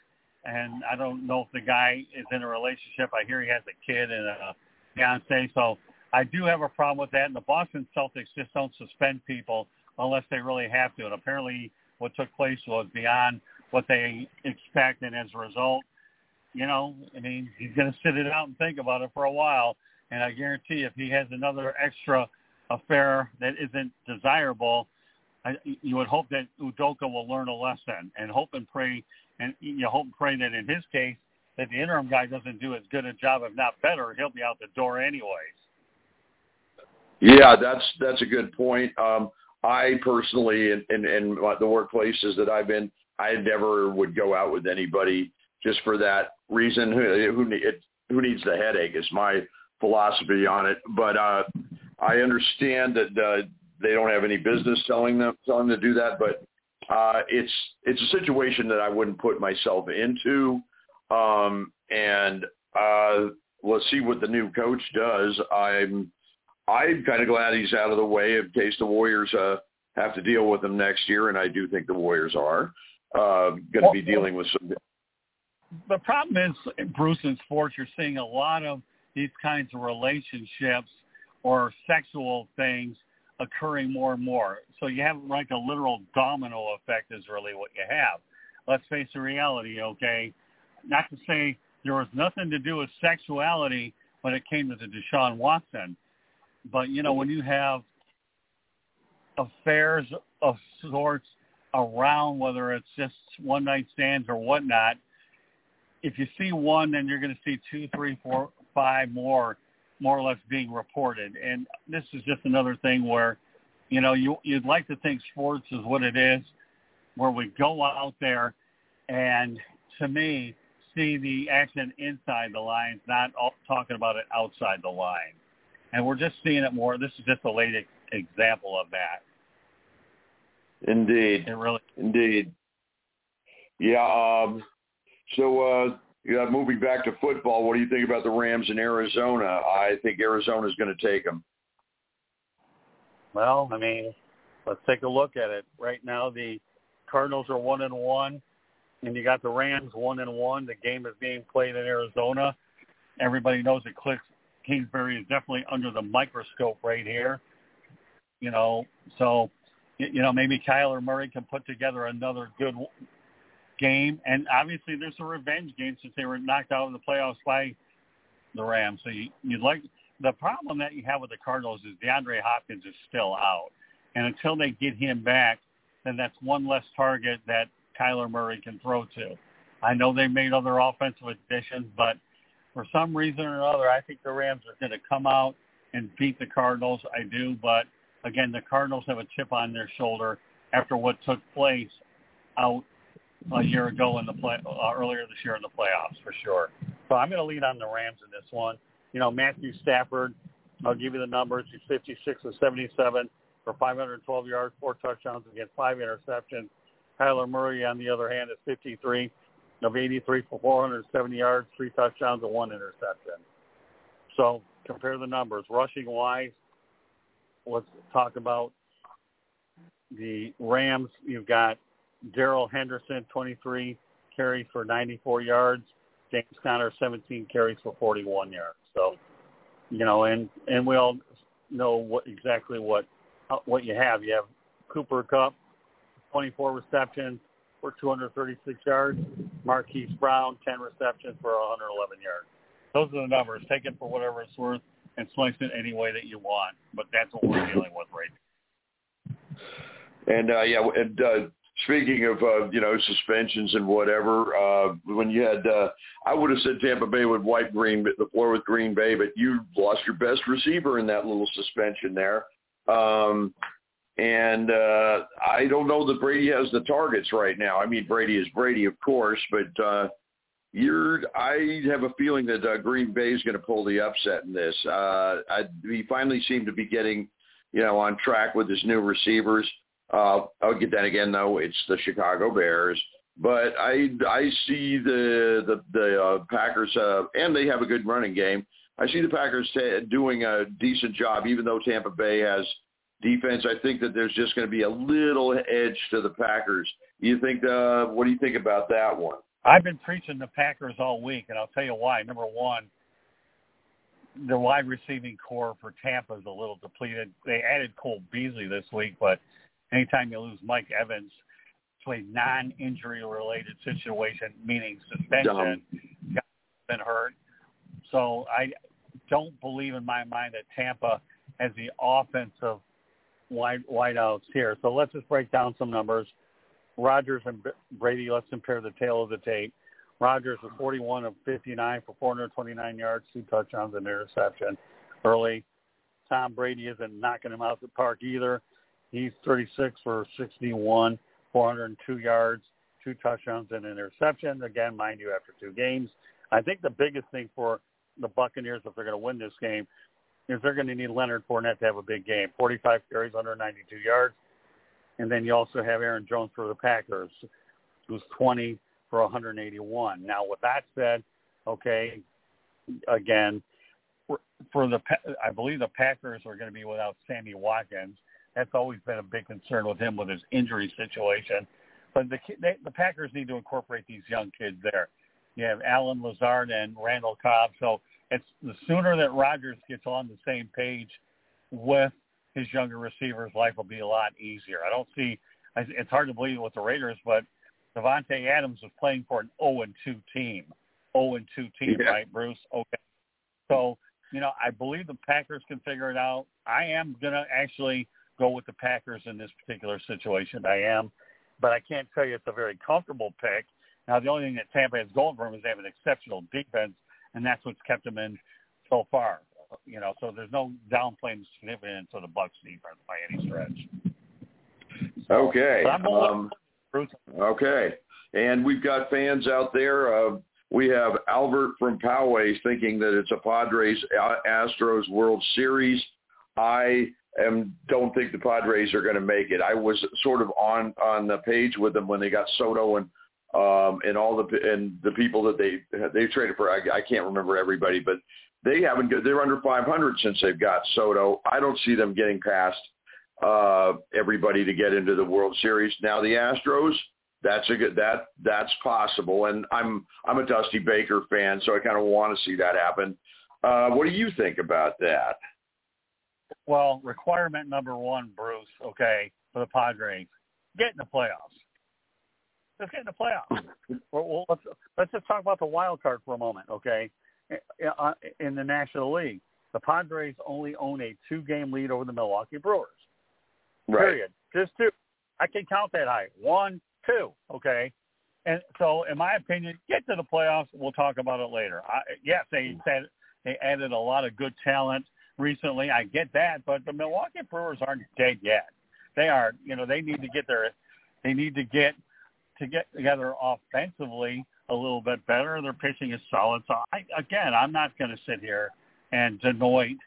and I don't know if the guy is in a relationship. I hear he has a kid and a fiance, so I do have a problem with that. And the Boston Celtics just don't suspend people unless they really have to. And apparently what took place was beyond what they expect, and as a result, you know, I mean, he's going to sit it out and think about it for a while. And I guarantee if he has another extra affair that isn't desirable, I, you would hope that Udoka will learn a lesson, and hope and pray, and you hope and pray that in his case that the interim guy doesn't do as good a job, if not better. He'll be out the door anyways. Yeah, that's that's a good point. Um, I personally, in, in, in the workplaces that I've been, I never would go out with anybody just for that reason. Who who, it, who needs the headache is my philosophy on it. But uh, I understand that uh, they don't have any business telling them telling them to do that. But uh, it's it's a situation that I wouldn't put myself into. Um, and uh, let's see what the new coach does. I'm I'm kind of glad he's out of the way in case the Warriors uh, have to deal with him next year, and I do think the Warriors are uh, going to well, be dealing with some. The problem is, Bruce, in sports, you're seeing a lot of these kinds of relationships or sexual things occurring more and more. So you have like a literal domino effect is really what you have. Let's face the reality, okay? Not to say there was nothing to do with sexuality when it came to the Deshaun Watson. But, you know, when you have affairs of sorts around, whether it's just one-night stands or whatnot, if you see one, then you're going to see two, three, four, five more, more or less being reported. And this is just another thing where, you know, you, you'd like to think sports is what it is, where we go out there and, to me, see the action inside the lines, not all, talking about it outside the line. And we're just seeing it more. This is just a late example of that. Indeed. It really. Indeed. Yeah. Um, so, uh, yeah, moving back to football, what do you think about the Rams in Arizona? I think Arizona's going to take them. Well, I mean, let's take a look at it. Right now, the Cardinals are one and one, and you got the Rams one and one. The game is being played in Arizona. Everybody knows that Cliff Kingsbury is definitely under the microscope right here. You know, so, you know, maybe Kyler Murray can put together another good game. And obviously there's a revenge game since they were knocked out of the playoffs by the Rams. So you, you'd like – the problem that you have with the Cardinals is DeAndre Hopkins is still out. And until they get him back, then that's one less target that Kyler Murray can throw to. I know they made other offensive additions, but for some reason or another, I think the Rams are going to come out and beat the Cardinals. I do, but again, the Cardinals have a chip on their shoulder after what took place out a year ago in the play uh, earlier this year in the playoffs, for sure. So I'm going to lead on the Rams in this one. You know, Matthew Stafford, I'll give you the numbers. He's fifty-six of seventy-seven for five hundred twelve yards, four touchdowns, against five interceptions. Kyler Murray, on the other hand, is fifty-three of eighty-three for four hundred seventy yards, three touchdowns, and one interception. So compare the numbers. Rushing-wise, let's talk about the Rams. You've got Darrell Henderson, twenty-three carries for ninety-four yards. James Conner, seventeen carries for forty-one yards. So, you know, and, and we all know what exactly what what you have. You have Cooper Kupp, twenty-four receptions for two hundred thirty-six yards. Marquise Brown, ten receptions for one hundred eleven yards. Those are the numbers. Take it for whatever it's worth and slice it any way that you want. But that's what we're dealing with right now. And, uh, yeah, and uh, speaking of, uh, you know, suspensions and whatever, uh, when you had uh, – I would have said Tampa Bay would wipe Green the floor with Green Bay, but you lost your best receiver in that little suspension there. Um And uh, I don't know that Brady has the targets right now. I mean, Brady is Brady, of course, but uh, you're. I have a feeling that uh, Green Bay is going to pull the upset in this. Uh, I, he finally seemed to be getting, you know, on track with his new receivers. Uh, I'll get that again, though. It's the Chicago Bears, but I I see the the the uh, Packers, uh, and they have a good running game. I see the Packers t- doing a decent job, even though Tampa Bay has defense. I think that there's just going to be a little edge to the Packers. You think? Uh, what do you think about that one? I've been preaching the Packers all week, and I'll tell you why. Number one, the wide receiving core for Tampa is a little depleted. They added Cole Beasley this week, but anytime you lose Mike Evans to a non-injury related situation, meaning suspension, got been hurt. So I don't believe in my mind that Tampa has the offensive wide wideouts here. So let's just break down some numbers. Rodgers and Brady, let's compare the tail of the tape. Rodgers was forty-one of fifty-nine for four hundred twenty-nine yards, two touchdowns and an interception early. Tom Brady isn't knocking him out the park either. He's thirty-six for sixty-one, four hundred two yards, two touchdowns and an interception. Again, mind you, after two games. I think the biggest thing for the Buccaneers, if they're going to win this game, is they're going to need Leonard Fournette to have a big game. forty-five carries, one hundred ninety-two yards. And then you also have Aaron Jones for the Packers, who's twenty for one hundred eighty-one. Now, with that said, okay, again, for, for the I believe the Packers are going to be without Sammy Watkins. That's always been a big concern with him with his injury situation. But the they, the Packers need to incorporate these young kids there. You have Allen Lazard and Randall Cobb. So it's the sooner that Rodgers gets on the same page with his younger receivers, life will be a lot easier. I don't see – it's hard to believe with the Raiders, but Devontae Adams was playing for an oh and two team. oh and two team, yeah. Right, Bruce? Okay. So, you know, I believe the Packers can figure it out. I am going to actually go with the Packers in this particular situation. I am. But I can't tell you it's a very comfortable pick. Now, the only thing that Tampa has going for them is they have an exceptional defense, and that's what's kept them in so far. You know, so there's no downplaying the significance of the Bucs defense by any stretch. So, okay. Um, Bruce. okay. And we've got fans out there. Uh, we have Albert from Poway thinking that it's a Padres Astros World Series. I am don't think the Padres are going to make it. I was sort of on, on the page with them when they got Soto and um, and all the and the people that they they traded for. I, I can't remember everybody, but they haven't. They're under five hundred since they've got Soto. I don't see them getting past uh, everybody to get into the World Series. Now the Astros, that's a good that that's possible. And I'm I'm a Dusty Baker fan, so I kind of want to see that happen. Uh, what do you think about that? Well, requirement number one, Bruce. Okay, for the Padres, get in the playoffs. Let's get in the playoffs. well, well, let's let's just talk about the wild card for a moment, okay? In the National League, the Padres only own a two-game lead over the Milwaukee Brewers. Right. Period. Just two. I can count that high. One, two, okay? And so, in my opinion, get to the playoffs. We'll talk about it later. I, yes, they said they added a lot of good talent recently. I get that, but the Milwaukee Brewers aren't dead yet. They are, you know, they need to get their, they need to get to get together offensively a little bit better. Their pitching is solid. So, I, again, I'm not going to sit here and denote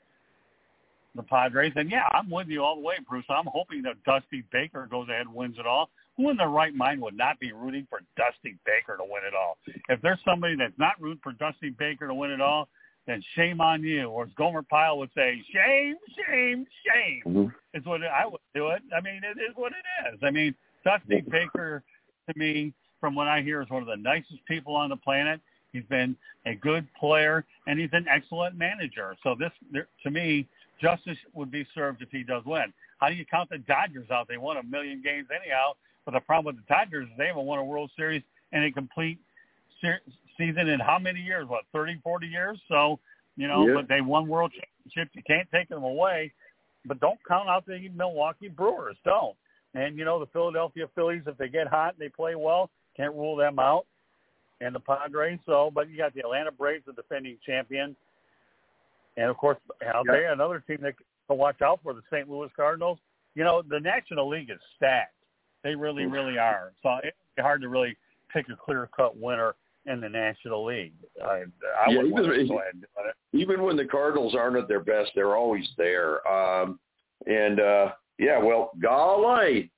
the Padres. And, yeah, I'm with you all the way, Bruce. I'm hoping that Dusty Baker goes ahead and wins it all. Who in their right mind would not be rooting for Dusty Baker to win it all? If there's somebody that's not rooting for Dusty Baker to win it all, then shame on you. Or as Gomer Pyle would say, shame, shame, shame mm-hmm. is what it, I would do it. I mean, it is what it is. I mean, Dusty Baker, to me, from what I hear, is one of the nicest people on the planet. He's been a good player, and he's an excellent manager. So this, to me, justice would be served if he does win. How do you count the Dodgers out? They won a million games anyhow. But the problem with the Dodgers is they haven't won a World Series in a complete se- season in how many years? What, thirty, forty years? So, you know, yeah. But they won World Championships. You can't take them away. But don't count out the Milwaukee Brewers. Don't. And, you know, the Philadelphia Phillies, if they get hot and they play well, can't rule them out. And the Padres. So, but you got the Atlanta Braves, the defending champion. And, of course, I'll yeah. tell you another team that to watch out for, the Saint Louis Cardinals. You know, the National League is stacked. They really, really are. So it's hard to really pick a clear-cut winner in the National League. I, I yeah, would want even, to go ahead and do it. Even when the Cardinals aren't at their best, they're always there. Um, and, uh, yeah, well, golly.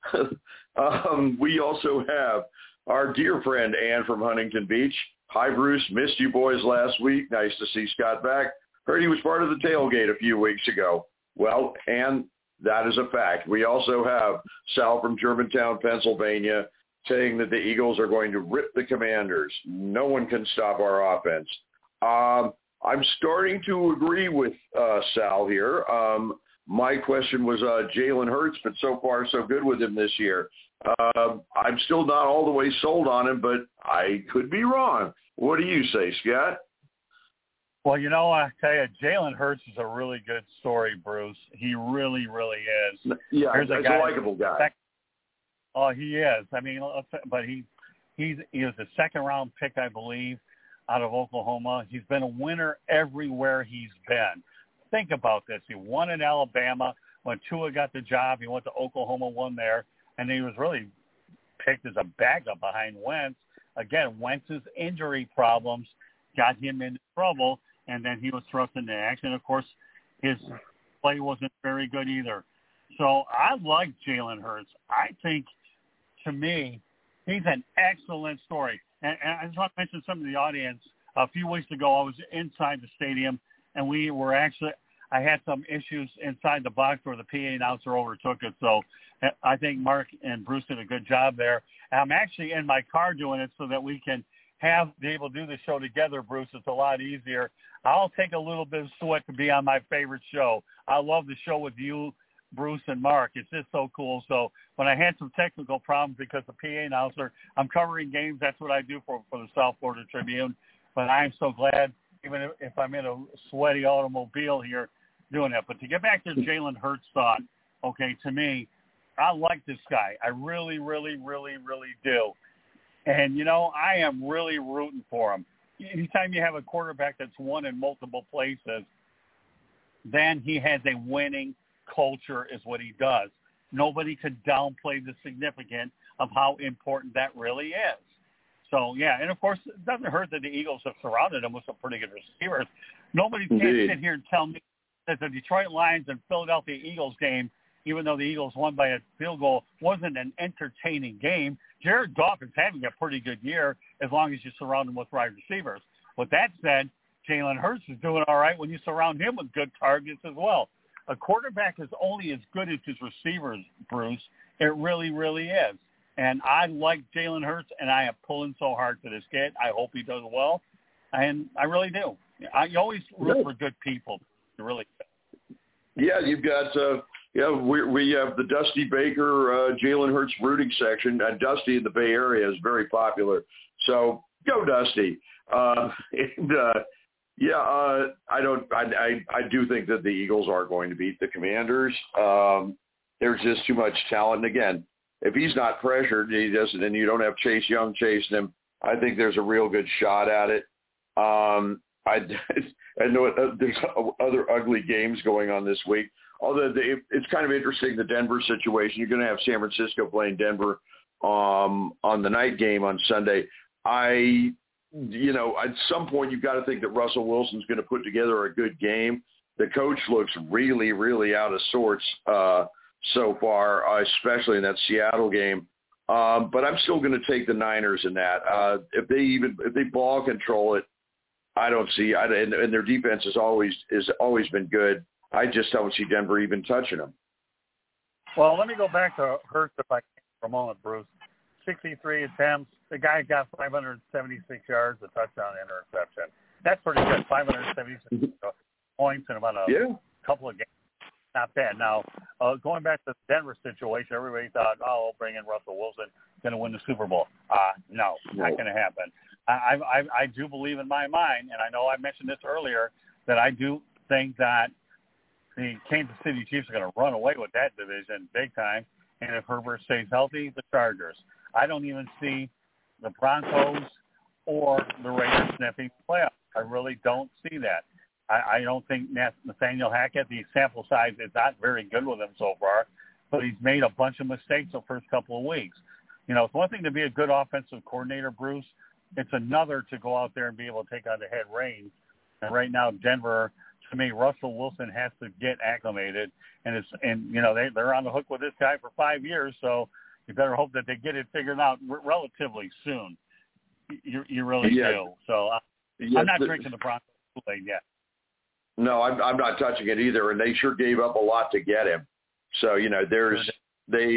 um, we also have our dear friend Ann from Huntington Beach. Hi, Bruce. Missed you boys last week. Nice to see Scott back. Heard he was part of the tailgate a few weeks ago. Well, Ann, that is a fact. We also have Sal from Germantown, Pennsylvania. saying that the Eagles are going to rip the Commanders. No one can stop our offense. Um, I'm starting to agree with uh, Sal here. Um, my question was uh, Jalen Hurts, but so far so good with him this year. Uh, I'm still not all the way sold on him, but I could be wrong. What do you say, Scott? Well, you know, I tell you, Jalen Hurts is a really good story, Bruce. He really, really is. Yeah, There's he's a, a, a likable guy. Sec- oh, he is. I mean, but he he's he was a second round pick, I believe, out of Oklahoma. He's been a winner everywhere he's been. Think about this. He won in Alabama. When Tua got the job, he went to Oklahoma, won there, and he was really picked as a backup behind Wentz. Again, Wentz's injury problems got him into trouble, and then he was thrust into action. Of course, his play wasn't very good either. So I like Jalen Hurts. I think, to me, he's an excellent story. And, and I just want to mention something to the audience. A few weeks ago, I was inside the stadium, and we were actually – I had some issues inside the box where the P A announcer overtook it. So I think Mark and Bruce did a good job there. And I'm actually in my car doing it so that we can have be able to do the show together, Bruce. It's a lot easier. I'll take a little bit of sweat to be on my favorite show. I love the show with you, Bruce, and Mark. It's just so cool. So when I had some technical problems because the P A announcer, I'm covering games. That's what I do for, for the South Florida Tribune. But I'm so glad, even if, if I'm in a sweaty automobile here, doing that. But to get back to Jalen Hurts' thought, okay, to me, I like this guy. I really, really, really, really do. And, you know, I am really rooting for him. Anytime you have a quarterback that's won in multiple places, then he has a winning culture is what he does. Nobody could downplay the significance of how important that really is. So, yeah, and, of course, it doesn't hurt that the Eagles have surrounded him with some pretty good receivers. Nobody can sit here and tell me that the Detroit Lions and Philadelphia Eagles game, even though the Eagles won by a field goal, wasn't an entertaining game. Jared Goff is having a pretty good year as long as you surround him with wide receivers. With that said, Jalen Hurts is doing all right when you surround him with good targets as well. A quarterback is only as good as his receivers, Bruce. It really, really is. And I like Jalen Hurts, and I am pulling so hard for this kid. I hope he does well, and I really do. I you always root for good people. Really good. Yeah, you've got uh, yeah. We we have the Dusty Baker, uh, Jalen Hurts rooting section. Uh, Dusty in the Bay Area is very popular. So go Dusty. Uh, and uh, yeah, uh, I don't. I, I I do think that the Eagles are going to beat the Commanders. Um, there's just too much talent. And again, if he's not pressured, he doesn't, and you don't have Chase Young chasing him, I think there's a real good shot at it. Um, I, I know it, uh, there's other ugly games going on this week. Although they, it's kind of interesting, the Denver situation. You're going to have San Francisco playing Denver um, on the night game on Sunday. I, you know, at some point you've got to think that Russell Wilson's going to put together a good game. The coach looks really, really out of sorts uh, so far, uh, especially in that Seattle game. Um, but I'm still going to take the Niners in that. Uh, if they even if they ball control it, I don't see, I, and, and their defense has always is always been good. I just don't see Denver even touching them. Well, let me go back to Hurts if I can for a moment, Bruce. sixty-three attempts. The guy got five hundred seventy-six yards, a touchdown, interception. That's pretty good. five hundred seventy-six points in about a yeah. couple of games. Not bad. Now, uh, going back to the Denver situation, everybody thought, oh, we'll bring in Russell Wilson, going to win the Super Bowl. Uh, no, no. Not going to happen. I, I, I do believe in my mind, and I know I mentioned this earlier, that I do think that the Kansas City Chiefs are going to run away with that division big time, and if Herbert stays healthy, the Chargers. I don't even see the Broncos or the Raiders sniffing the playoffs. I really don't see that. I, I don't think Nathaniel Hackett, the sample size is not very good with him so far, but he's made a bunch of mistakes the first couple of weeks. You know, it's one thing to be a good offensive coordinator, Bruce. It's another to go out there and be able to take on the head reins. And right now, Denver, to me, Russell Wilson has to get acclimated. And, it's and you know, they, they're on the hook with this guy for five years, so you better hope that they get it figured out r- relatively soon. You, you really yeah. do. So uh, yeah, I'm not the, drinking the Broncos Kool-Aid yet. No, I'm, I'm not touching it either, and they sure gave up a lot to get him. So, you know, there's they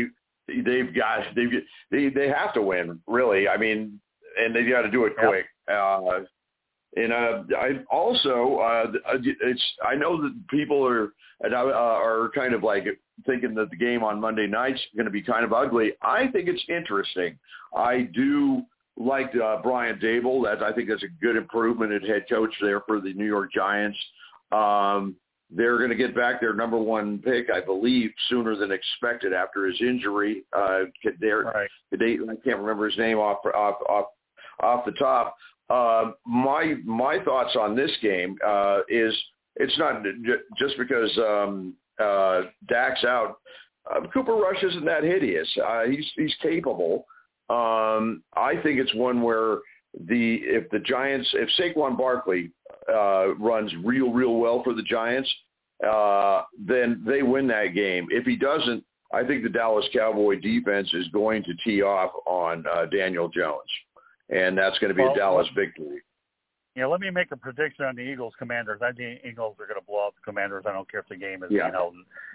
they've got they've they they have to win, really. I mean, and they got to do it quick. Yep. Uh, and uh, I also uh, it's I know that people are and uh, are kind of like thinking that the game on Monday night's going to be kind of ugly. I think it's interesting. I do like uh, Brian Daboll. That I think that's a good improvement at head coach there for the New York Giants. Um, they're going to get back their number one pick, I believe, sooner than expected after his injury. Uh, right. They, I can't remember his name off off off, off the top. Uh, my my thoughts on this game uh, is it's not just because um, uh, Dak's out. Uh, Cooper Rush isn't that hideous. Uh, he's he's capable. Um, I think it's one where the if the Giants if Saquon Barkley uh, runs real real well for the Giants, uh, then they win that game. If he doesn't, I think the Dallas Cowboy defense is going to tee off on uh, Daniel Jones. And that's going to be well, a Dallas well, victory. Yeah, let me make a prediction on the Eagles-Commanders. I think the Eagles are going to blow out the Commanders. I don't care if the game is, yeah. you know,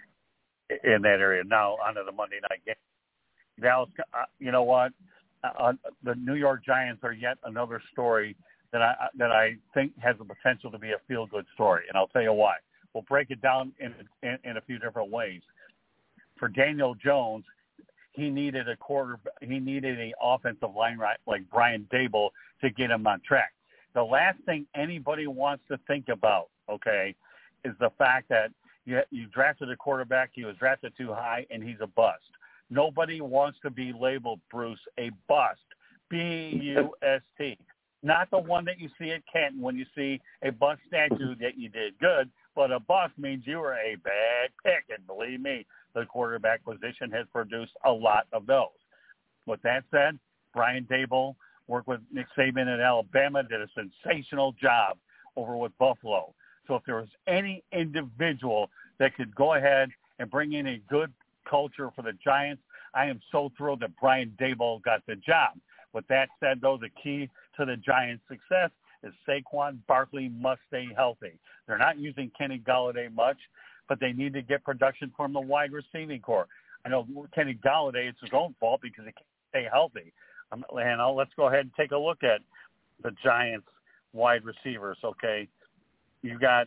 in that area. Now, onto the Monday night game. Dallas, uh, you know what? Uh, the New York Giants are yet another story that I that I think has the potential to be a feel-good story, and I'll tell you why. We'll break it down in in, in a few different ways. For Daniel Jones, he needed a quarter. He needed an offensive line right like Brian Daboll to get him on track. The last thing anybody wants to think about, okay, is the fact that you you drafted a quarterback. He was drafted too high, and he's a bust. Nobody wants to be labeled, Bruce, a bust. B U S T. Not the one that you see at Canton when you see a bust statue that you did good, but a bust means you were a bad pick. And believe me, the quarterback position has produced a lot of those. With that said, Brian Daboll worked with Nick Saban at Alabama, did a sensational job over with Buffalo. So if there was any individual that could go ahead and bring in a good culture for the Giants, I am so thrilled that Brian Daboll got the job. With that said, though, the key to the Giants' success is Saquon Barkley must stay healthy. They're not using Kenny Golladay much, but they need to get production from the wide receiving core. I know Kenny Golladay, it's his own fault because he can't stay healthy. Um, and I'll, let's go ahead and take a look at the Giants' wide receivers, okay? You got,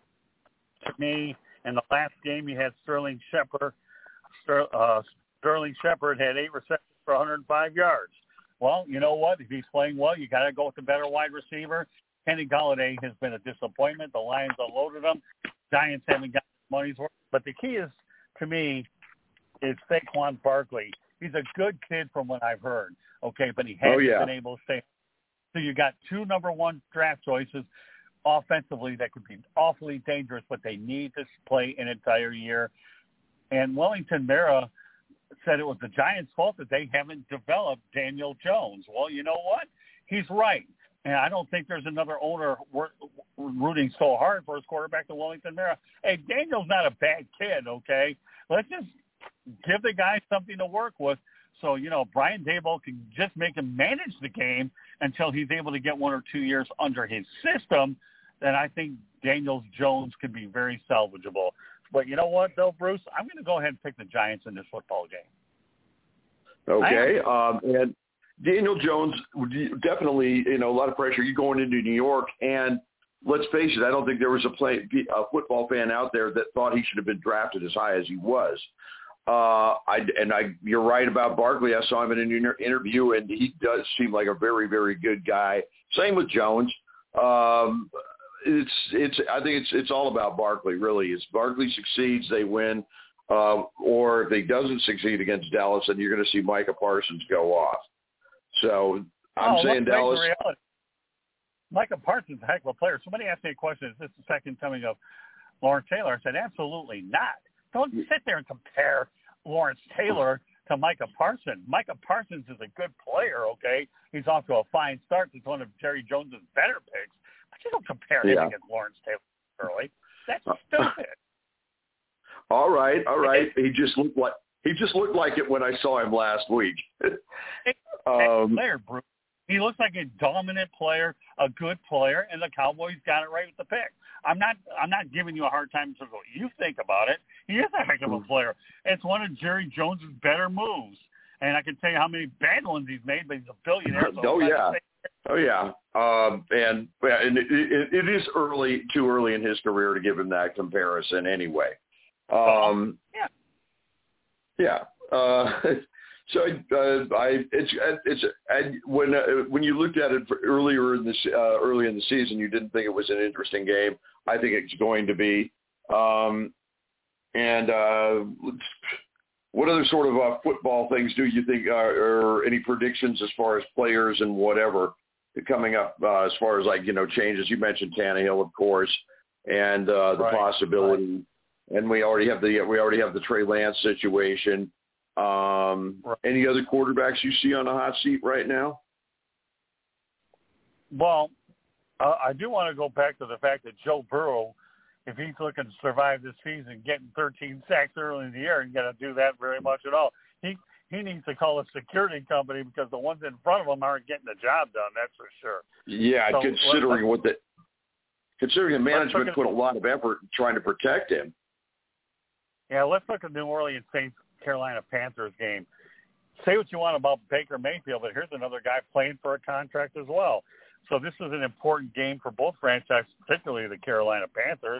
to me, in the last game, you had Sterling Shepard. Ster, uh, Sterling Shepard had eight receptions for one hundred five yards. Well, you know what? If he's playing well, you got to go with the better wide receiver. Kenny Golladay has been a disappointment. The Lions unloaded him. Giants haven't got money's worth. But the key is, to me, is Saquon Barkley. He's a good kid from what I've heard, okay, but he hasn't oh, yeah. been able to stay. So you got two number one draft choices offensively that could be awfully dangerous, but they need to play an entire year. And Wellington Mara said it was the Giants' fault that they haven't developed Daniel Jones. Well, you know what? He's right. And I don't think there's another owner rooting so hard for his quarterback than Wellington Mara. Hey, Daniel's not a bad kid, okay? Let's just give the guy something to work with. So, you know, Brian Daboll can just make him manage the game until he's able to get one or two years under his system. Then I think Daniel Jones could be very salvageable. But you know what, though, Bruce? I'm going to go ahead and pick the Giants in this football game. Okay. Um, and Daniel Jones, definitely, you know, a lot of pressure. You're going into New York, and let's face it, I don't think there was a, play, a football fan out there that thought he should have been drafted as high as he was. Uh, I, and I, you're right about Barkley. I saw him in an inter- interview, and he does seem like a very, very good guy. Same with Jones. Um, It's it's. I think it's it's all about Barkley. Really, if Barkley succeeds, they win. Uh, or if he doesn't succeed against Dallas, then you're going to see Micah Parsons go off. So I'm oh, saying Dallas. Micah Parsons is a heck of a player. Somebody asked me a question: is this the second coming of Lawrence Taylor? I said, absolutely not. Don't sit there and compare Lawrence Taylor to Micah Parsons. Micah Parsons is a good player. Okay, he's off to a fine start. He's one of Jerry Jones's better picks. You don't compare him yeah. against Lawrence Taylor early. That's stupid. all right, all right. He just looked like he just looked like it when I saw him last week. um, player, Bruce. He looks like a dominant player, a good player, and the Cowboys got it right with the pick. I'm not I'm not giving you a hard time to go. You think about it. He is a heck of a player. It's one of Jerry Jones's better moves, and I can tell you how many bad ones he's made. But he's a billionaire. So oh yeah, oh yeah. Um, and and it, it, it is early, too early in his career to give him that comparison anyway. Um, yeah. Yeah. Uh, so uh, I it's it's I, when uh, when you looked at it for earlier in this uh, early in the season, you didn't think it was an interesting game. I think it's going to be. Um, and uh, what other sort of uh, football things do you think, uh, or any predictions as far as players and whatever coming up uh, as far as like you know changes? You mentioned Tannehill, of course, and uh, the right. possibility. Right. And we already have the we already have the Trey Lance situation. Um, right. Any other quarterbacks you see on the hot seat right now? Well, uh, I do want to go back to the fact that Joe Burrow, if he's looking to survive this season, getting thirteen sacks early in the year, ain't going to do that very much at all. He he needs to call a security company because the ones in front of him aren't getting the job done. That's for sure. Yeah, so, considering what the considering the management put a lot of effort trying to protect him. Yeah, let's look at the New Orleans Saints Carolina Panthers game. Say what you want about Baker Mayfield, but here's another guy playing for a contract as well. So this is an important game for both franchises, particularly the Carolina Panthers,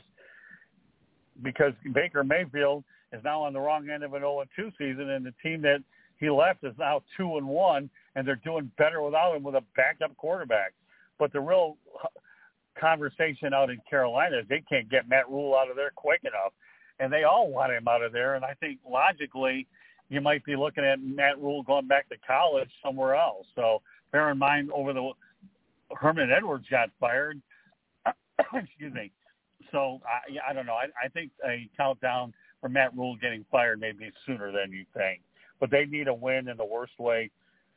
because Baker Mayfield is now on the wrong end of an oh and two season, and the team that he left is now two and one, and they're doing better without him with a backup quarterback. But the real conversation out in Carolina is they can't get Matt Rule out of there quick enough. And they all want him out of there. And I think logically you might be looking at Matt Rule going back to college somewhere else. So bear in mind over the Herman Edwards got fired. Excuse me. So I, I don't know. I, I think a countdown for Matt Rule getting fired may be sooner than you think. But they need a win in the worst way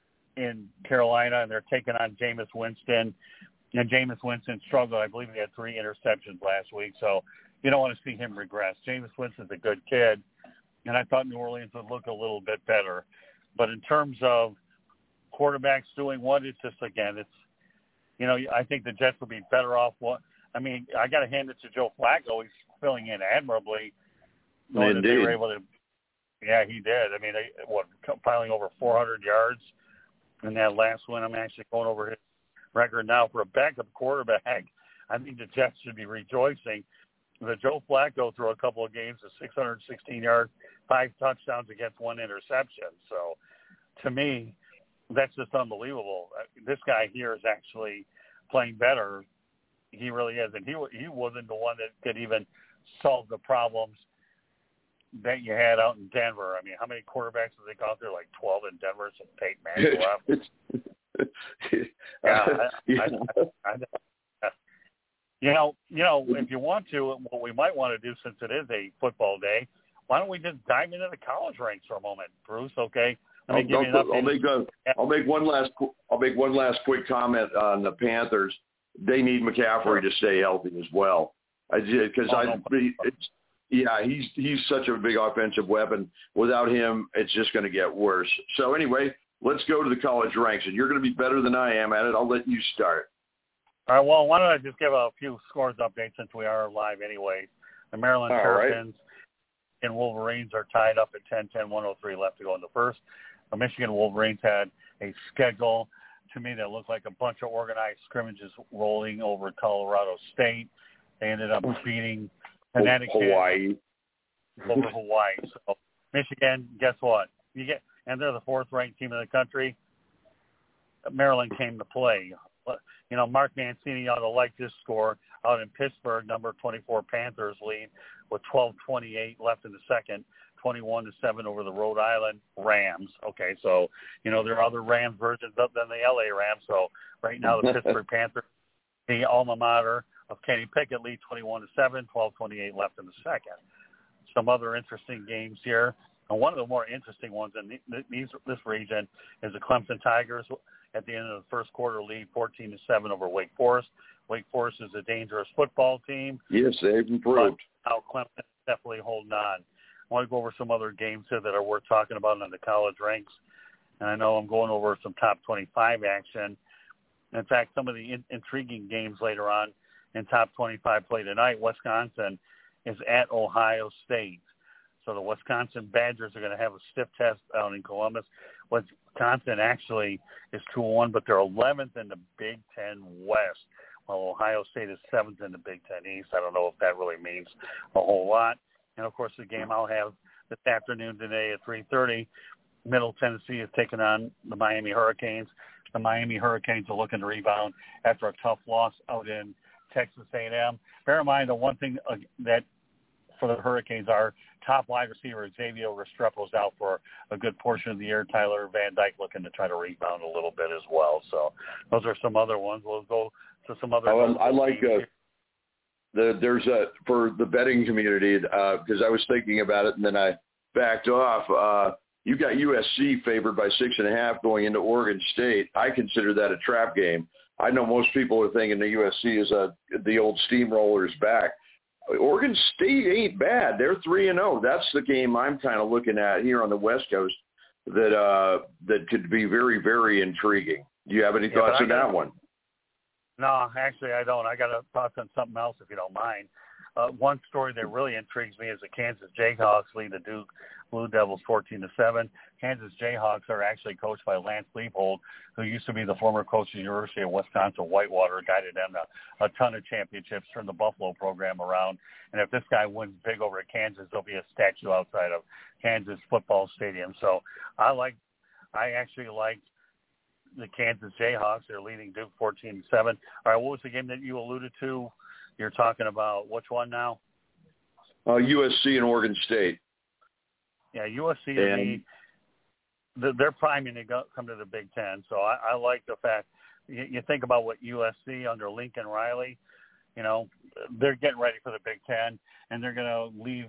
in Carolina, and they're taking on Jameis Winston. And Jameis Winston struggled. I believe he had three interceptions last week. So you don't want to see him regress. Jameis Winston's a good kid, and I thought New Orleans would look a little bit better. But in terms of quarterbacks doing what, it's just, again, it's, you know, I think the Jets would be better off. What I mean, I got to hand it to Joe Flacco. He's filling in admirably. Indeed. They were able to, yeah, he did. I mean, they, what, piling over four hundred yards in that last win. I'm actually going over his record now for a backup quarterback. I think the Jets should be rejoicing. The Joe Flacco threw a couple of games of six hundred sixteen yards, five touchdowns against one interception. So, to me, that's just unbelievable. This guy here is actually playing better. He really is, and he he wasn't the one that could even solve the problems that you had out in Denver. I mean, how many quarterbacks did they go out there? Like twelve in Denver since Peyton Manning left. yeah, I, yeah. I, I, I, You know, you know, if you want to, what we might want to do, since it is a football day, why don't we just dive into the college ranks for a moment, Bruce? Okay, let me I'll, give you an update. I'll make a, I'll make one last I'll make one last quick comment on the Panthers. They need McCaffrey sure. to stay healthy as well. I because oh, I no. it's yeah he's he's such a big offensive weapon. Without him, it's just going to get worse. So anyway, let's go to the college ranks, and you're going to be better than I am at it. I'll let you start. All right, well, why don't I just give a few scores updates since we are live anyway. The Maryland All Terrapins right. and Wolverines are tied up at ten ten, one oh three left to go in the first. The Michigan Wolverines had a schedule, to me, that looked like a bunch of organized scrimmages rolling over Colorado State. They ended up beating Connecticut Hawaii. over Hawaii. So Michigan, guess what? You get, and they're the fourth-ranked team in the country. Maryland came to play. You know, Mark Mancini ought to like this score out in Pittsburgh. Number twenty-four Panthers lead with twelve twenty-eight left in the second, twenty-one to seven over the Rhode Island Rams. Okay, so, you know, there are other Rams versions other than the L A Rams. So right now the Pittsburgh Panthers, the alma mater of Kenny Pickett, lead twenty-one to seven, twelve twenty-eight left in the second. Some other interesting games here. And one of the more interesting ones in these, this region is the Clemson Tigers at the end of the first quarter lead fourteen to seven over Wake Forest. Wake Forest is a dangerous football team. Yes, they've improved. But now Clemson is definitely holding on. I want to go over some other games here that are worth talking about on the college ranks. And I know I'm going over some top twenty-five action. In fact, some of the in- intriguing games later on in top twenty-five play tonight. Wisconsin is at Ohio State. So the Wisconsin Badgers are going to have a stiff test out in Columbus. Wisconsin actually is two and one, but they're eleventh in the Big Ten West, while Ohio State is seventh in the Big Ten East. I don't know if that really means a whole lot. And, of course, the game I'll have this afternoon today at three thirty, Middle Tennessee is taking on the Miami Hurricanes. The Miami Hurricanes are looking to rebound after a tough loss out in Texas A and M. Bear in mind, the one thing uh, that for the Hurricanes, our top wide receiver, Xavier Restrepo, is out for a good portion of the year. Tyler Van Dyke looking to try to rebound a little bit as well. So those are some other ones. We'll go to some other oh, I like uh, the there's a for the betting community because uh, I was thinking about it and then I backed off. Uh, you got U S C favored by six and a half going into Oregon State. I consider that a trap game. I know most people are thinking the U S C is a the old steamrollers back. Oregon State ain't bad. They're three and zero. That's the game I'm kind of looking at here on the West Coast that uh, that could be very, very intriguing. Do you have any thoughts yeah, on that one? No, actually, I don't. I got a thoughts on something else, if you don't mind. Uh, one story that really intrigues me is the Kansas Jayhawks lead the Duke Blue Devils fourteen to seven. Kansas Jayhawks are actually coached by Lance Leipold, who used to be the former coach of the University of Wisconsin Whitewater, guided them to a ton of championships, turned the Buffalo program around. And if this guy wins big over at Kansas, there'll be a statue outside of Kansas football stadium. So I like, I actually like the Kansas Jayhawks. They're leading Duke fourteen to seven. All right, what was the game that you alluded to? You're talking about which one now? Uh, U S C and Oregon State. Yeah, U S C and the, they're priming to go, come to the Big Ten. So I, I like the fact you, you think about what U S C under Lincoln Riley, you know, they're getting ready for the Big Ten, and they're going to leave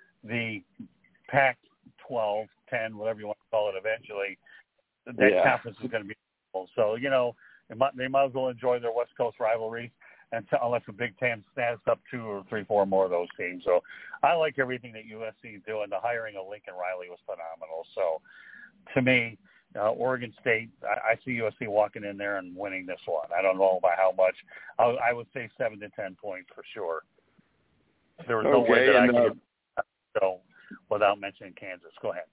the Pac twelve, ten, whatever you want to call it eventually. That yeah. conference is going to be cool. So, you know, they might, they might as well enjoy their West Coast rivalry. And unless the Big Ten snaps up two or three, four more of those teams. So I like everything that U S C is doing. The hiring of Lincoln Riley was phenomenal. So to me, uh, Oregon State, I, I see U S C walking in there and winning this one. I don't know by how much. I, I would say seven to ten points for sure. There was no okay, way that and, I could uh, go without mentioning Kansas. Go ahead.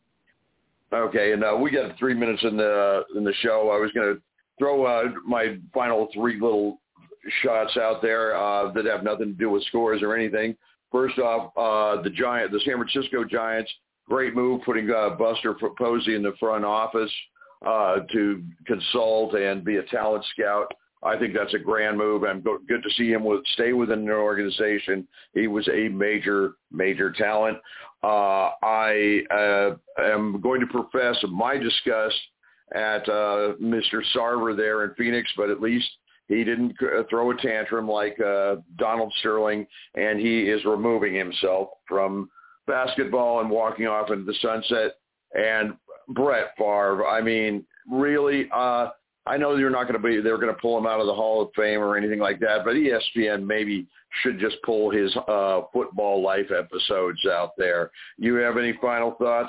Okay, and uh, we got three minutes in the in the show. I was going to throw uh, my final three little shots out there uh, that have nothing to do with scores or anything. First off, uh, the Giant, the San Francisco Giants, great move putting uh, Buster Posey in the front office uh, to consult and be a talent scout. I think that's a grand move. I'm go- good to see him with, stay within their organization. He was a major, major talent. Uh, I uh, am going to profess my disgust at uh, Mister Sarver there in Phoenix, but at least he didn't throw a tantrum like uh, Donald Sterling, and he is removing himself from basketball and walking off into the sunset. And Brett Favre, I mean, really, uh, I know you're not going to be, they're going to pull him out of the Hall of Fame or anything like that, but E S P N maybe should just pull his uh, football life episodes out there. You have any final thoughts?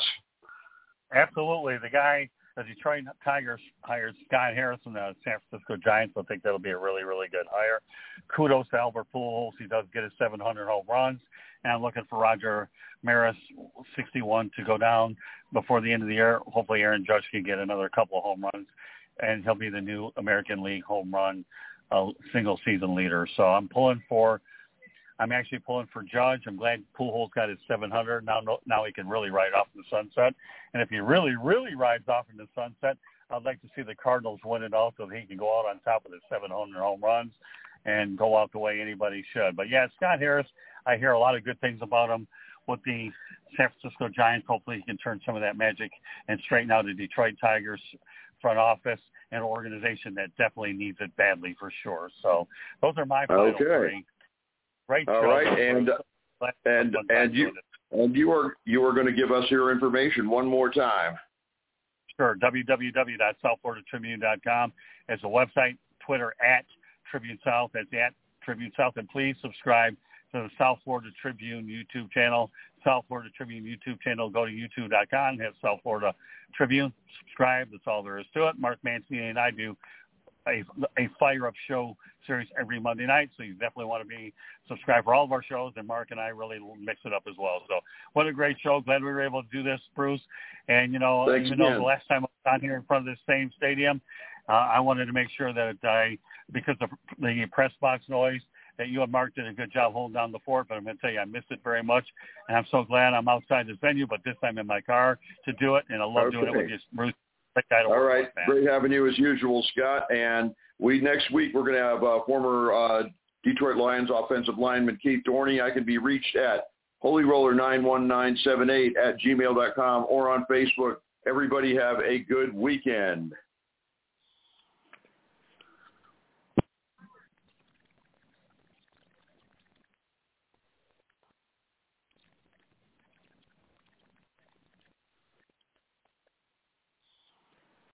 Absolutely. The guy, the Detroit Tigers hired Scott Harrison, the San Francisco Giants. I think that'll be a really, really good hire. Kudos to Albert Pujols. He does get his seven hundred home runs. And I'm looking for Roger Maris, sixty-one, to go down before the end of the year. Hopefully Aaron Judge can get another couple of home runs, and he'll be the new American League home run uh, single-season leader. So I'm pulling for I'm actually pulling for Judge. I'm glad Pujols got his seven hundred. Now now he can really ride off in the sunset. And if he really, really rides off in the sunset, I'd like to see the Cardinals win it all so that he can go out on top with his seven hundred home runs and go out the way anybody should. But, yeah, Scott Harris, I hear a lot of good things about him with the San Francisco Giants. Hopefully he can turn some of that magic and straighten out the Detroit Tigers front office, an organization that definitely needs it badly for sure. So those are my final okay. three. Great All show. right, and uh, and and you and you are you are going to give us your information one more time. Sure. w w w dot south florida tribune dot com is the website. Twitter at Tribune South. That's at Tribune South. And please subscribe to the South Florida Tribune YouTube channel. South Florida Tribune YouTube channel. Go to youtube dot com. Have South Florida Tribune. Subscribe. That's all there is to it. Mark Mancini and I do a, a fire-up show series every Monday night, so you definitely want to be subscribed for all of our shows, and Mark and I really mix it up as well. So what a great show. Glad we were able to do this, Bruce. And, you know, Thanks even again. though the last time I was on here in front of this same stadium, uh, I wanted to make sure that I, because of the press box noise, that you and Mark did a good job holding down the fort, but I'm going to tell you, I missed it very much, and I'm so glad I'm outside this venue, but this time in my car to do it, and I love Okay. doing it with you, Bruce. All right. Great having you as usual, Scott. And we next week we're going to have uh, former uh, Detroit Lions offensive lineman Keith Dorney. I can be reached at holy roller nine one nine seven eight at gmail dot com or on Facebook. Everybody have a good weekend.